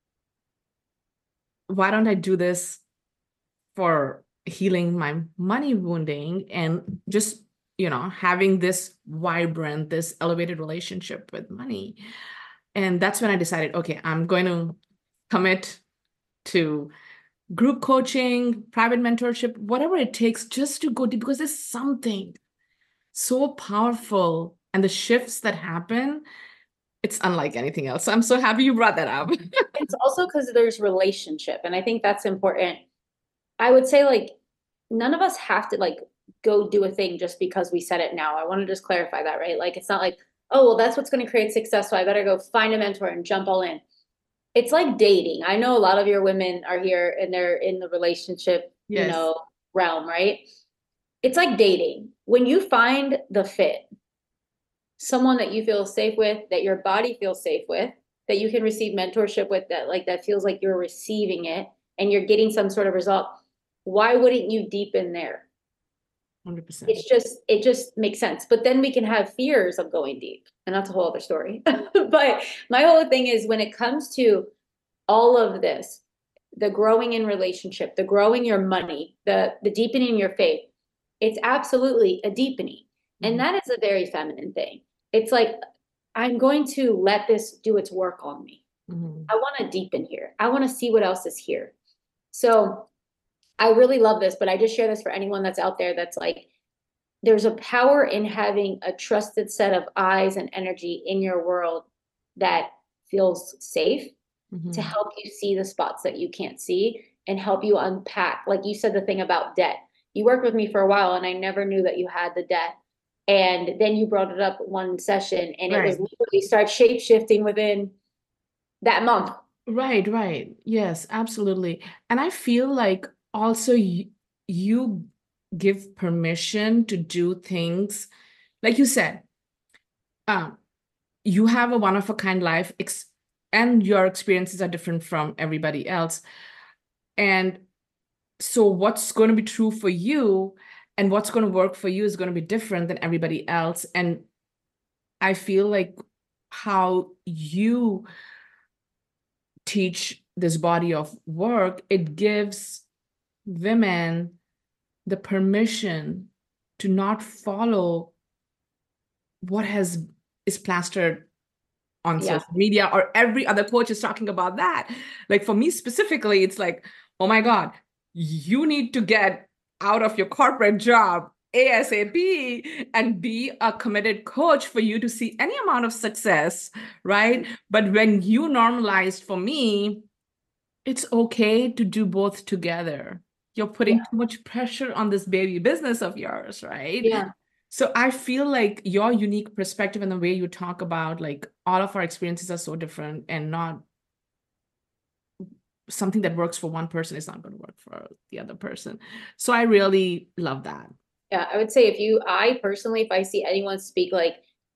why don't I do this for healing my money wounding and just, having this vibrant, this elevated relationship with money? And that's when I decided, okay, I'm going to commit to group coaching, private mentorship, whatever it takes, just to go deep, because there's something so powerful, and the shifts that happen, it's unlike anything else. So I'm so happy you brought that up. It's also because there's relationship. And I think that's important. I would say like none of us have to like go do a thing just because we said it now. I want to just clarify that, right? Like it's not like, oh, well, that's what's going to create success. So I better go find a mentor and jump all in. It's like dating. I know a lot of your women are here and they're in the relationship, Yes. realm, right? It's like dating. When you find the fit, someone that you feel safe with, that your body feels safe with, that you can receive mentorship with, that feels like you're receiving it and you're getting some sort of result, why wouldn't you deepen there? 100%. It just makes sense. But then we can have fears of going deep, and that's a whole other story. But my whole thing is, when it comes to all of this, the growing in relationship, the growing your money, the deepening your faith, it's absolutely a deepening. And that is a very feminine thing. It's like, I'm going to let this do its work on me. I want to deepen here. I want to see what else is here. So I really love this, but I just share this for anyone that's out there that's like, there's a power in having a trusted set of eyes and energy in your world that feels safe to Mm-hmm. help you see the spots that you can't see and help you unpack. Like you said, the thing about debt. You worked with me for a while and I never knew that you had the debt. And then you brought it up one session and it was Right. literally start shape shifting within that month. Right, right. Yes, absolutely. And I feel like also you give permission to do things, like you said, um, you have a one of a kind life, and your experiences are different from everybody else. And so what's going to be true for you and what's going to work for you is going to be different than everybody else. And I feel like how you teach this body of work, it gives women the permission to not follow what has is plastered on Yeah. social media, or every other coach is talking about that. Like for me specifically, it's like, oh my God, you need to get out of your corporate job ASAP and be a committed coach for you to see any amount of success, right? But when you normalized for me, it's okay to do both together. You're putting Yeah. too much pressure on this baby business of yours, right? Yeah. So I feel like your unique perspective and the way you talk about like all of our experiences are so different, and not something that works for one person is not going to work for the other person. So I really love that. Yeah, I would say I personally, if I see anyone speak like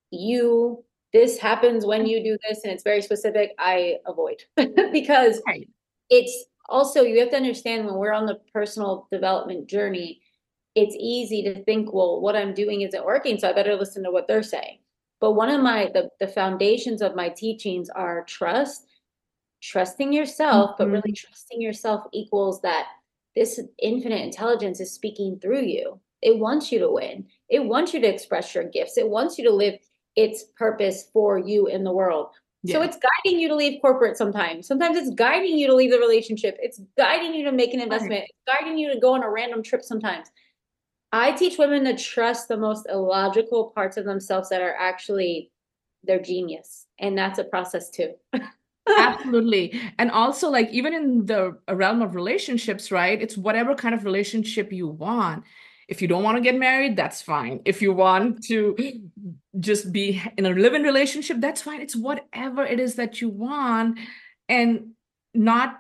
this happens when you do this and it's very specific, I avoid because Right. it's also, you have to understand when we're on the personal development journey, it's easy to think, well, what I'm doing isn't working, so I better listen to what they're saying. But one of the foundations of my teachings are trusting yourself, but really Mhm. trusting yourself equals that this infinite intelligence is speaking through you. It wants you to win. It wants you to express your gifts. It wants you to live its purpose for you in the world. So Yes. it's guiding you to leave corporate sometimes. Sometimes it's guiding you to leave the relationship. It's guiding you to make an Right. investment. It's guiding you to go on a random trip sometimes. I teach women to trust the most illogical parts of themselves that are actually their genius. And that's a process too. Absolutely. And also, like, even in the realm of relationships, right? It's whatever kind of relationship you want. If you don't want to get married, that's fine. If you want to just be in a live-in relationship, that's fine. It's whatever it is that you want, and not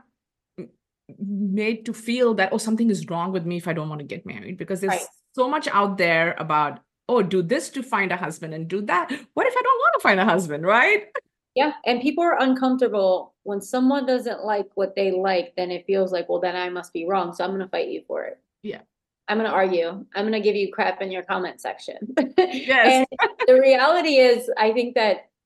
made to feel that, oh, something is wrong with me if I don't want to get married, because Right. there's so much out there about, oh, do this to find a husband and do that. What if I don't want to find a husband, right? Yeah, and people are uncomfortable when someone doesn't like what they like, then it feels like, well, then I must be wrong. So I'm going to fight you for it. Yeah. I'm going to argue. I'm going to give you crap in your comment section. Yes. And the reality is, I think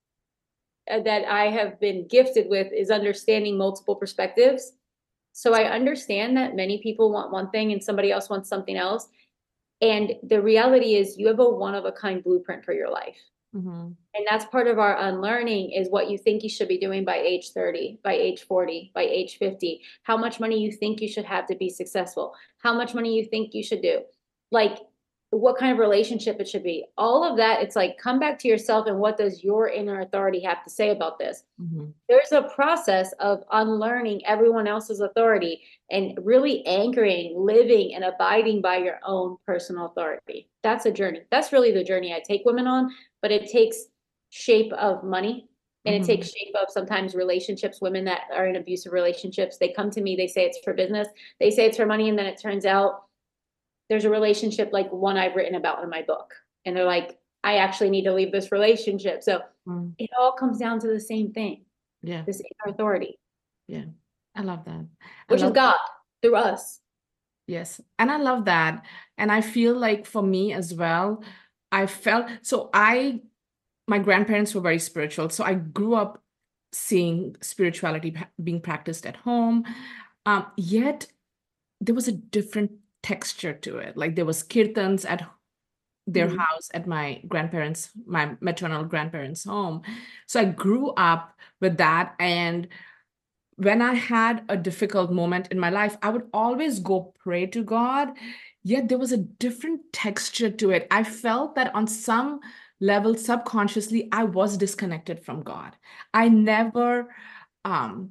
that I have been gifted with is understanding multiple perspectives. So I understand that many people want one thing and somebody else wants something else. And the reality is you have a one of a kind blueprint for your life. Mhm. And that's part of our unlearning is what you think you should be doing by age 30, by age 40, by age 50, how much money you think you should have to be successful, how much money you think you should do, like what kind of relationship it should be. All of that, it's like come back to yourself and what does your inner authority have to say about this? Mhm. There's a process of unlearning everyone else's authority and really anchoring, living, and abiding by your own personal authority. That's a journey. That's really the journey I take women on, but it takes shape of money and it Mhm. takes shape of sometimes relationships. Women that are in abusive relationships, they come to me, they say it's for business, they say it's for money, and then it turns out there's a relationship like one I've written about in my book. And they're like, I actually need to leave this relationship. So Mm. it all comes down to the same thing, Yeah. this inner authority, Yeah. I love that. I which is love, God through us. yes. And I love that. And I feel like for me as well, I felt so my grandparents were very spiritual. So I grew up seeing spirituality being practiced at home. Yet there was a different texture to it. Like there was kirtans at their Mhm. house at my maternal grandparents' home. So I grew up with that. And when I had a difficult moment in my life, I would always go pray to God. Yet there was a different texture to it. I felt that on some level, subconsciously, I was disconnected from God. I never um,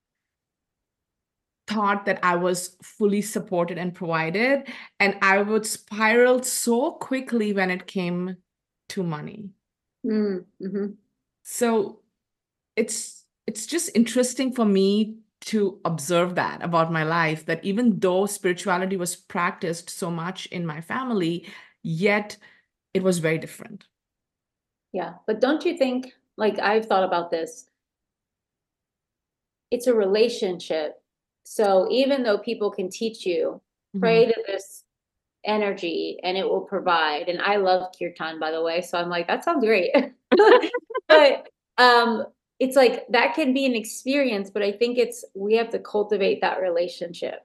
thought that I was fully supported and provided. And I would spiral so quickly when it came to money. Mm-hmm. So it's just interesting for me to observe that about my life, that even though spirituality was practiced so much in my family, yet it was very different. Yeah. But don't you think, like I've thought about this, it's a relationship. So even though people can teach you, Mhm. pray to this energy and it will provide. And I love kirtan, by the way. So I'm like, that sounds great. But it's like that can be an experience, but I think we have to cultivate that relationship.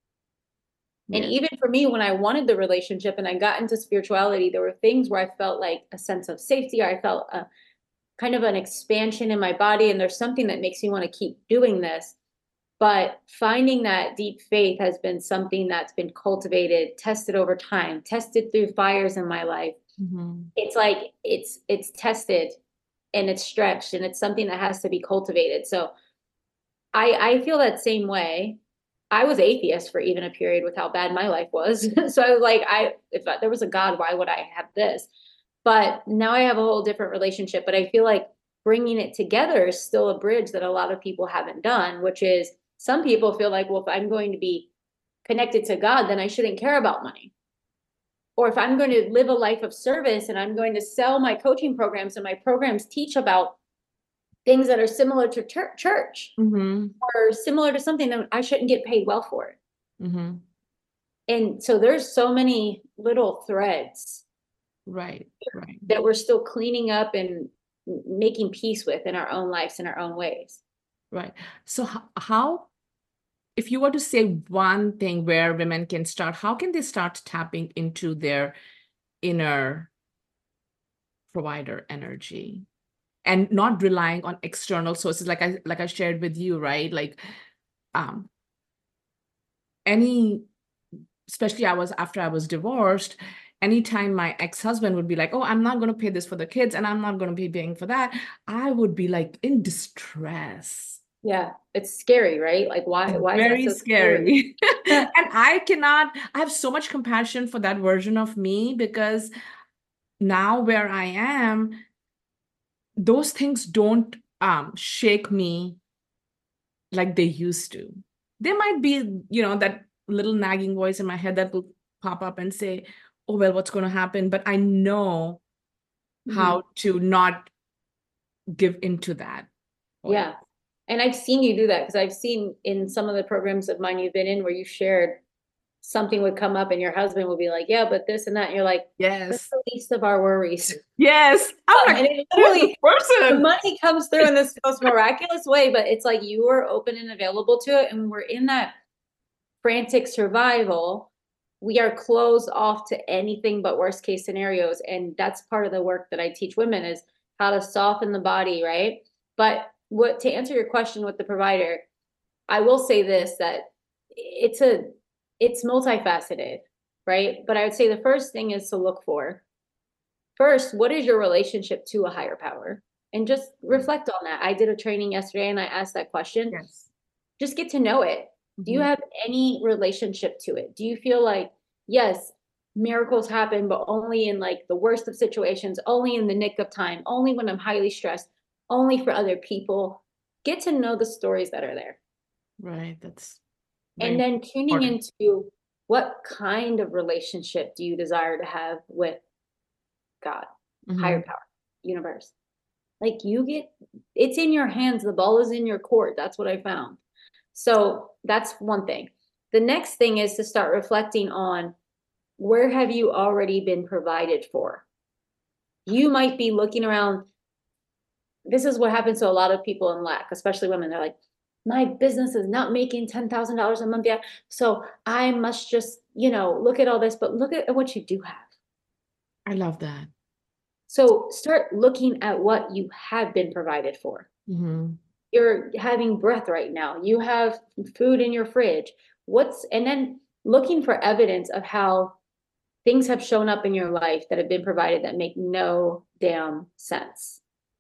And Yeah. even for me, when I wanted the relationship and I got into spirituality, there were things where I felt like a sense of safety, or I felt a kind of an expansion in my body. And there's something that makes me want to keep doing this. But finding that deep faith has been something that's been cultivated, tested over time, tested through fires in my life. Mhm. It's like it's tested and it's stretched and it's something that has to be cultivated. So I feel that same way. I was atheist for even a period with how bad my life was. So I was like, if there was a God, why would I have this? But now I have a whole different relationship. But I feel like bringing it together is still a bridge that a lot of people haven't done, which is some people feel like, well, if I'm going to be connected to God, then I shouldn't care about money. Or if I'm going to live a life of service and I'm going to sell my coaching programs and my programs teach about things that are similar to church Mhm. or similar to something that I shouldn't get paid well for it. Mhm. And so there's so many little threads Right, right, that we're still cleaning up and making peace with in our own lives in our own ways. right. So how, if you were to say one thing where women can start, how can they start tapping into their inner provider energy and not relying on external sources, like I shared with you, right? Like um any, especially after I was divorced, anytime my ex-husband would be like, oh, I'm not going to pay this for the kids and I'm not going to be paying for that, I would be like in distress. Yeah, it's scary, right? Like why is that Very so scary? scary. And I have so much compassion for that version of me, because now where I am, those things don't shake me like they used to. There might be, that little nagging voice in my head that will pop up and say, oh, well, what's going to happen? But I know Mhm. how to not give into that voice. Yeah. And I've seen you do that because I've seen in some of the programs of mine you've been in where you shared something would come up and your husband would be like, yeah, but this and that. And you're like, that's Yes. the least of our worries. Yes. I'm like, And it who is this literally, the person? money comes through in this most miraculous way, but it's like you were open and available to it. And we're in that frantic survival. We are closed off to anything but worst case scenarios. And that's part of the work that I teach women is how to soften the body, right? But to answer your question with the provider, I will say this, that it's multifaceted, right? But I would say the first thing is to look for first, what is your relationship to a higher power? And just reflect on that. I did a training yesterday and I asked that question. Yes. Just get to know it. Do you Mhm. have any relationship to it? Do you feel like, yes, miracles happen, but only in like the worst of situations, only in the nick of time, only when I'm highly stressed, only for other people? Get to know the stories that are there. Right. That's And very then tuning important. into what kind of relationship do you desire to have with God, higher Mhm. power, universe? Like it's in your hands. The ball is in your court. That's what I found. So that's one thing. The next thing is to start reflecting on where have you already been provided for? You might be looking around. This is what happens to a lot of people in lack, especially women. They're like, my business is not making $10,000 a month yet. So I must just, look at all this, but look at what you do have. I love that. So start looking at what you have been provided for. Mhm. you're having breath right now. You have food in your fridge. And then looking for evidence of how things have shown up in your life that have been provided that make no damn sense.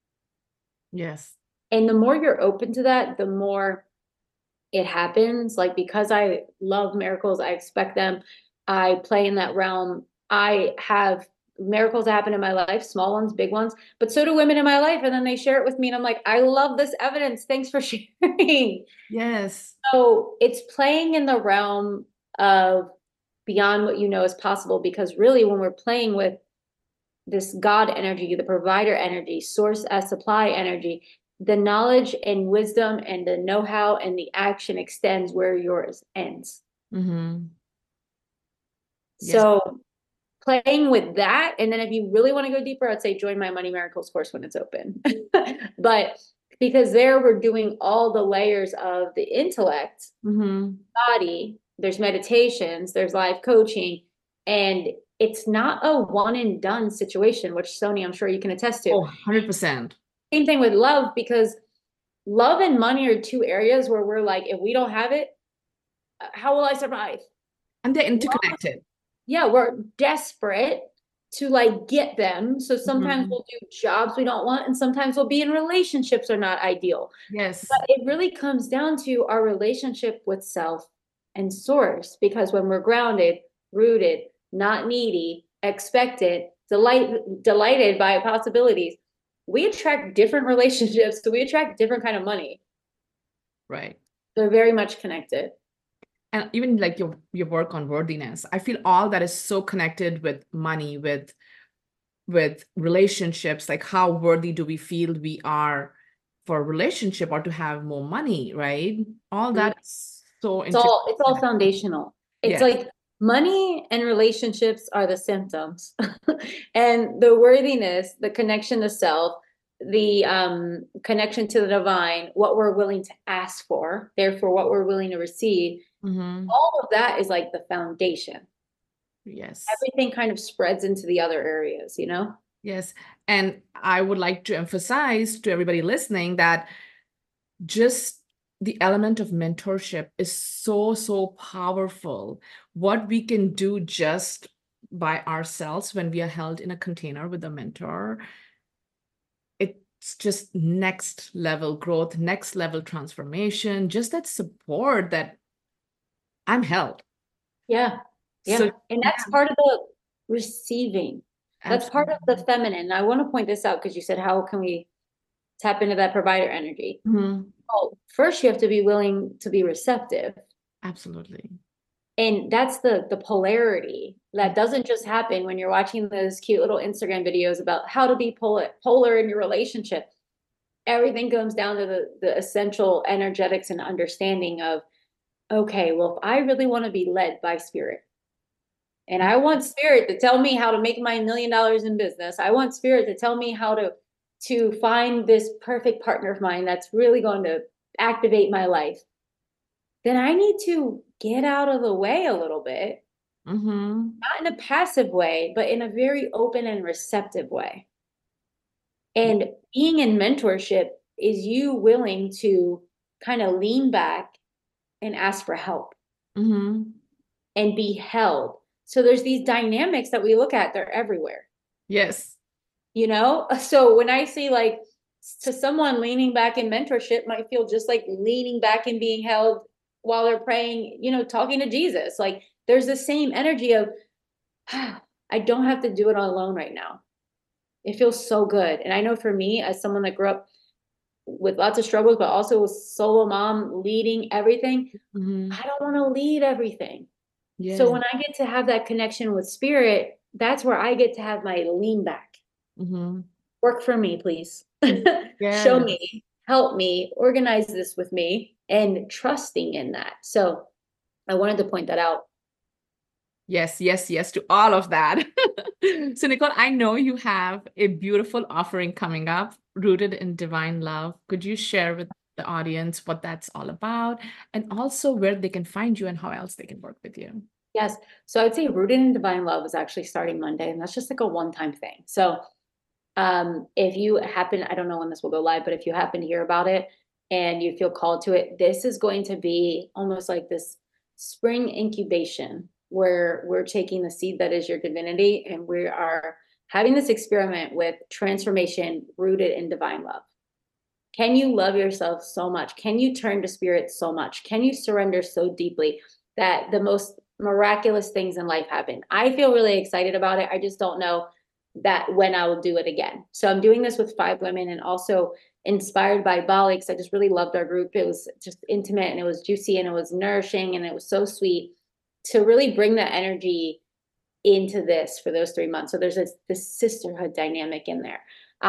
Yes. And the more you're open to that, the more it happens. Like, because I love miracles, I expect them. I play in that realm. I have miracles happen in my life, small ones, big ones, but so do women in my life. And then they share it with me. And I'm like, I love this evidence. Thanks for sharing. Yes. So it's playing in the realm of beyond what you know is possible, because really when we're playing with this God energy, the provider energy, source as supply energy, the knowledge and wisdom and the know-how and the action extends where yours ends. Mm-hmm. Yes. So playing with that, and then if you really want to go deeper, I'd say join my Money Miracles course when it's open. But because there we're doing all the layers of the intellect, body, there's meditations, there's live coaching, and it's not a one and done situation, which Sony, I'm sure you can attest to. Oh, 100%. Same thing with love, because love and money are two areas where we're like, if we don't have it, how will I survive? And they're interconnected. Yeah, we're desperate to like get them. So sometimes we'll do jobs we don't want, and sometimes we'll be in relationships are not ideal. Yes. But it really comes down to our relationship with self and source, because when we're grounded, rooted, not needy, expectant, delighted by possibilities, we attract different relationships. So we attract different kind of money. Right. They're very much connected. And even like your work on worthiness, I feel all that is so connected with money, with relationships. Like, how worthy do we feel we are for a relationship or to have more money, right? All that is so it's all foundational. It's like money and relationships are the symptoms. And the worthiness, the connection to self, the connection to the divine, what we're willing to ask for, therefore what we're willing to receive, all of that is like the foundation. Yes. Everything kind of spreads into the other areas, you know? Yes. And I would like to emphasize to everybody listening that just the element of mentorship is so powerful. What we can do just by ourselves when we are held in a container with a mentor, it's just next level growth, next level transformation, just that support that I'm held. Yeah. Yeah. So, and that's part of the receiving. That's part of the feminine. I want to point this out because you said, how can we tap into that provider energy? Well, first you have to be willing to be receptive. Absolutely. And that's the polarity that doesn't just happen when you're watching those cute little Instagram videos about how to be polar in your relationship. Everything comes down to the essential energetics and understanding of, okay, well, if I really want to be led by spirit, and I want spirit to tell me how to make my $1 million in business, I want spirit to tell me how to find this perfect partner of mine that's really going to activate my life, then I need to get out of the way a little bit. Not in a passive way, but in a very open and receptive way. And being in mentorship is you willing to kind of lean back and ask for help and be held. So there's these dynamics that we look at, they're everywhere. Yes. You know, so when I see like to someone leaning back in mentorship might feel just like leaning back and being held while they're praying, you know, talking to Jesus. Like there's the same energy of, I don't have to do it all alone right now. It feels so good. And I know for me, as someone that grew up with lots of struggles, but also a solo mom leading everything, I don't want to lead everything. Yes. So when I get to have that connection with spirit, that's where I get to have my lean back. Work for me, please. Show me, help me, organize this with me, and trusting in that. So I wanted to point that out. Yes to all of that. So Nicole, I know you have a beautiful offering coming up, Rooted in Divine Love. Could you share with the audience what that's all about, and also where they can find you and how else they can work with you? Yes. So I would say Rooted in Divine Love is actually starting Monday, and that's just like a one-time thing. So if you happen, I don't know when this will go live, but if you happen to hear about it and you feel called to it, this is going to be almost like this spring incubation where we're taking the seed that is your divinity and we are having this experiment with transformation rooted in divine love. Can you love yourself so much? Can you turn to spirit so much? Can you surrender so deeply that the most miraculous things in life happen? I feel really excited about it. I just don't know that when I will do it again. So I'm doing this with 5 women and also inspired by Bali because I just really loved our group. It was just intimate and it was juicy and it was nourishing and it was so sweet to really bring that energy into this for those 3 months. So there's this sisterhood dynamic in there.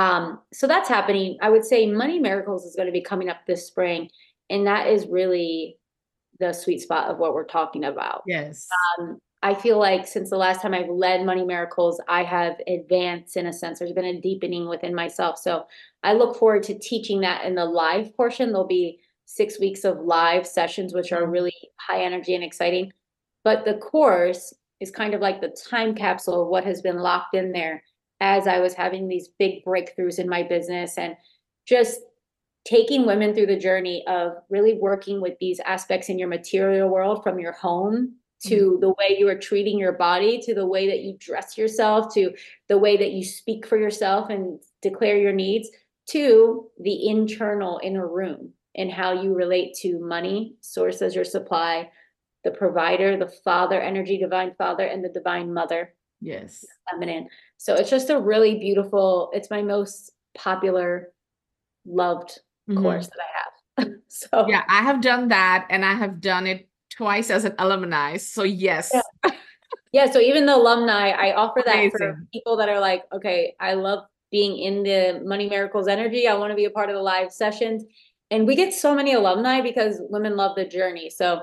So that's happening. I would say Money Miracles is going to be coming up this spring. And that is really the sweet spot of what we're talking about. Yes. I feel like since the last time I've led Money Miracles, I have advanced in a sense. There's been a deepening within myself. So I look forward to teaching that in the live portion. There'll be 6 weeks of live sessions, which are really high energy and exciting. But the course is kind of like the time capsule of what has been locked in there as I was having these big breakthroughs in my business and just taking women through the journey of really working with these aspects in your material world, from your home to the way you are treating your body, to the way that you dress yourself, to the way that you speak for yourself and declare your needs, to the internal inner room and how you relate to money, source as your supply, the provider, the father energy, divine father, and the divine mother. Yes. Feminine. So it's just a really beautiful, it's my most popular, loved course that I have. So yeah, I have done that and I have done it twice as an alumni. So yes. Yeah. So even the alumni, I offer that Amazing. for people that are like, okay, I love being in the Money Miracles energy. I want to be a part of the live sessions. And we get so many alumni because women love the journey. So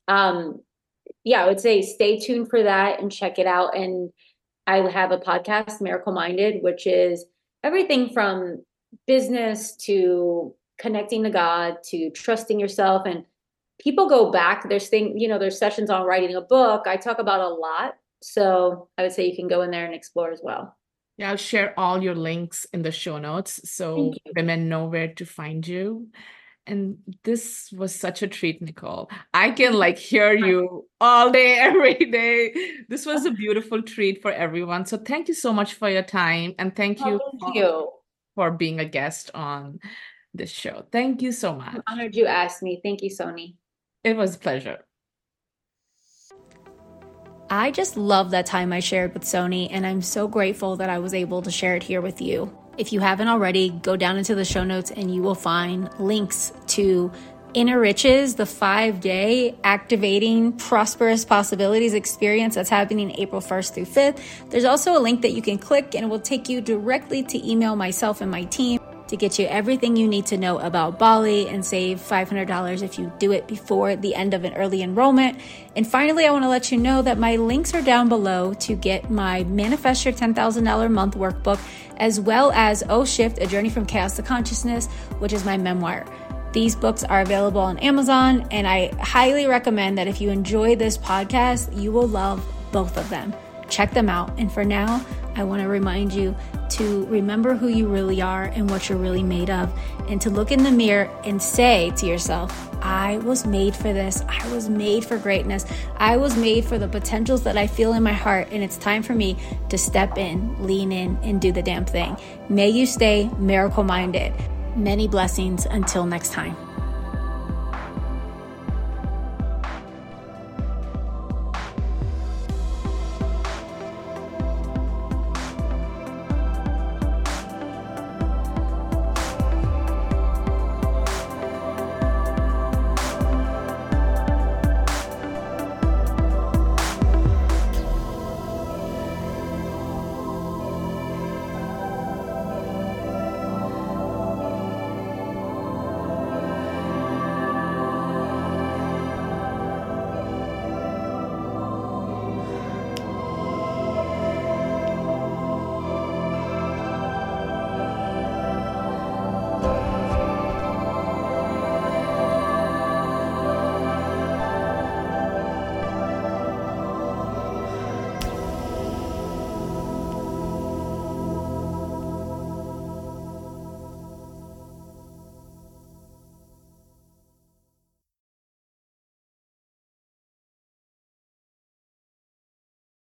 yeah, I would say stay tuned for that and check it out. And I have a podcast, Miracle Minded, which is everything from business to connecting to God to trusting yourself. And people go back. There's there's sessions on writing a book. I talk about a lot. So I would say you can go in there and explore as well. Yeah, I'll share all your links in the show notes so women know where to find you. And this was such a treat, Nicole. I can hear you all day, every day. This was a beautiful treat for everyone. So thank you so much for your time. And thank you for being a guest on this show. Thank you so much. I'm honored you asked me. Thank you, Soni. It was a pleasure. I just love that time I shared with Soni, and I'm so grateful that I was able to share it here with you. If you haven't already, go down into the show notes and you will find links to Inner Riches, the 5-day activating prosperous possibilities experience that's happening April 1st through 5th. There's also a link that you can click and it will take you directly to email myself and my team to get you everything you need to know about Bali and save $500 if you do it before the end of an early enrollment. And finally, I want to let you know that my links are down below to get my Manifest Your $10,000 a month workbook, as well as Oh Shift, A Journey from Chaos to Consciousness, which is my memoir. These books are available on Amazon, and I highly recommend that if you enjoy this podcast, you will love both of them. Check them out. And for now, I want to remind you to remember who you really are and what you're really made of, and to look in the mirror and say to yourself, I was made for this. I was made for greatness. I was made for the potentials that I feel in my heart, and it's time for me to step in, lean in, and do the damn thing. May you stay miracle-minded. Many blessings until next time.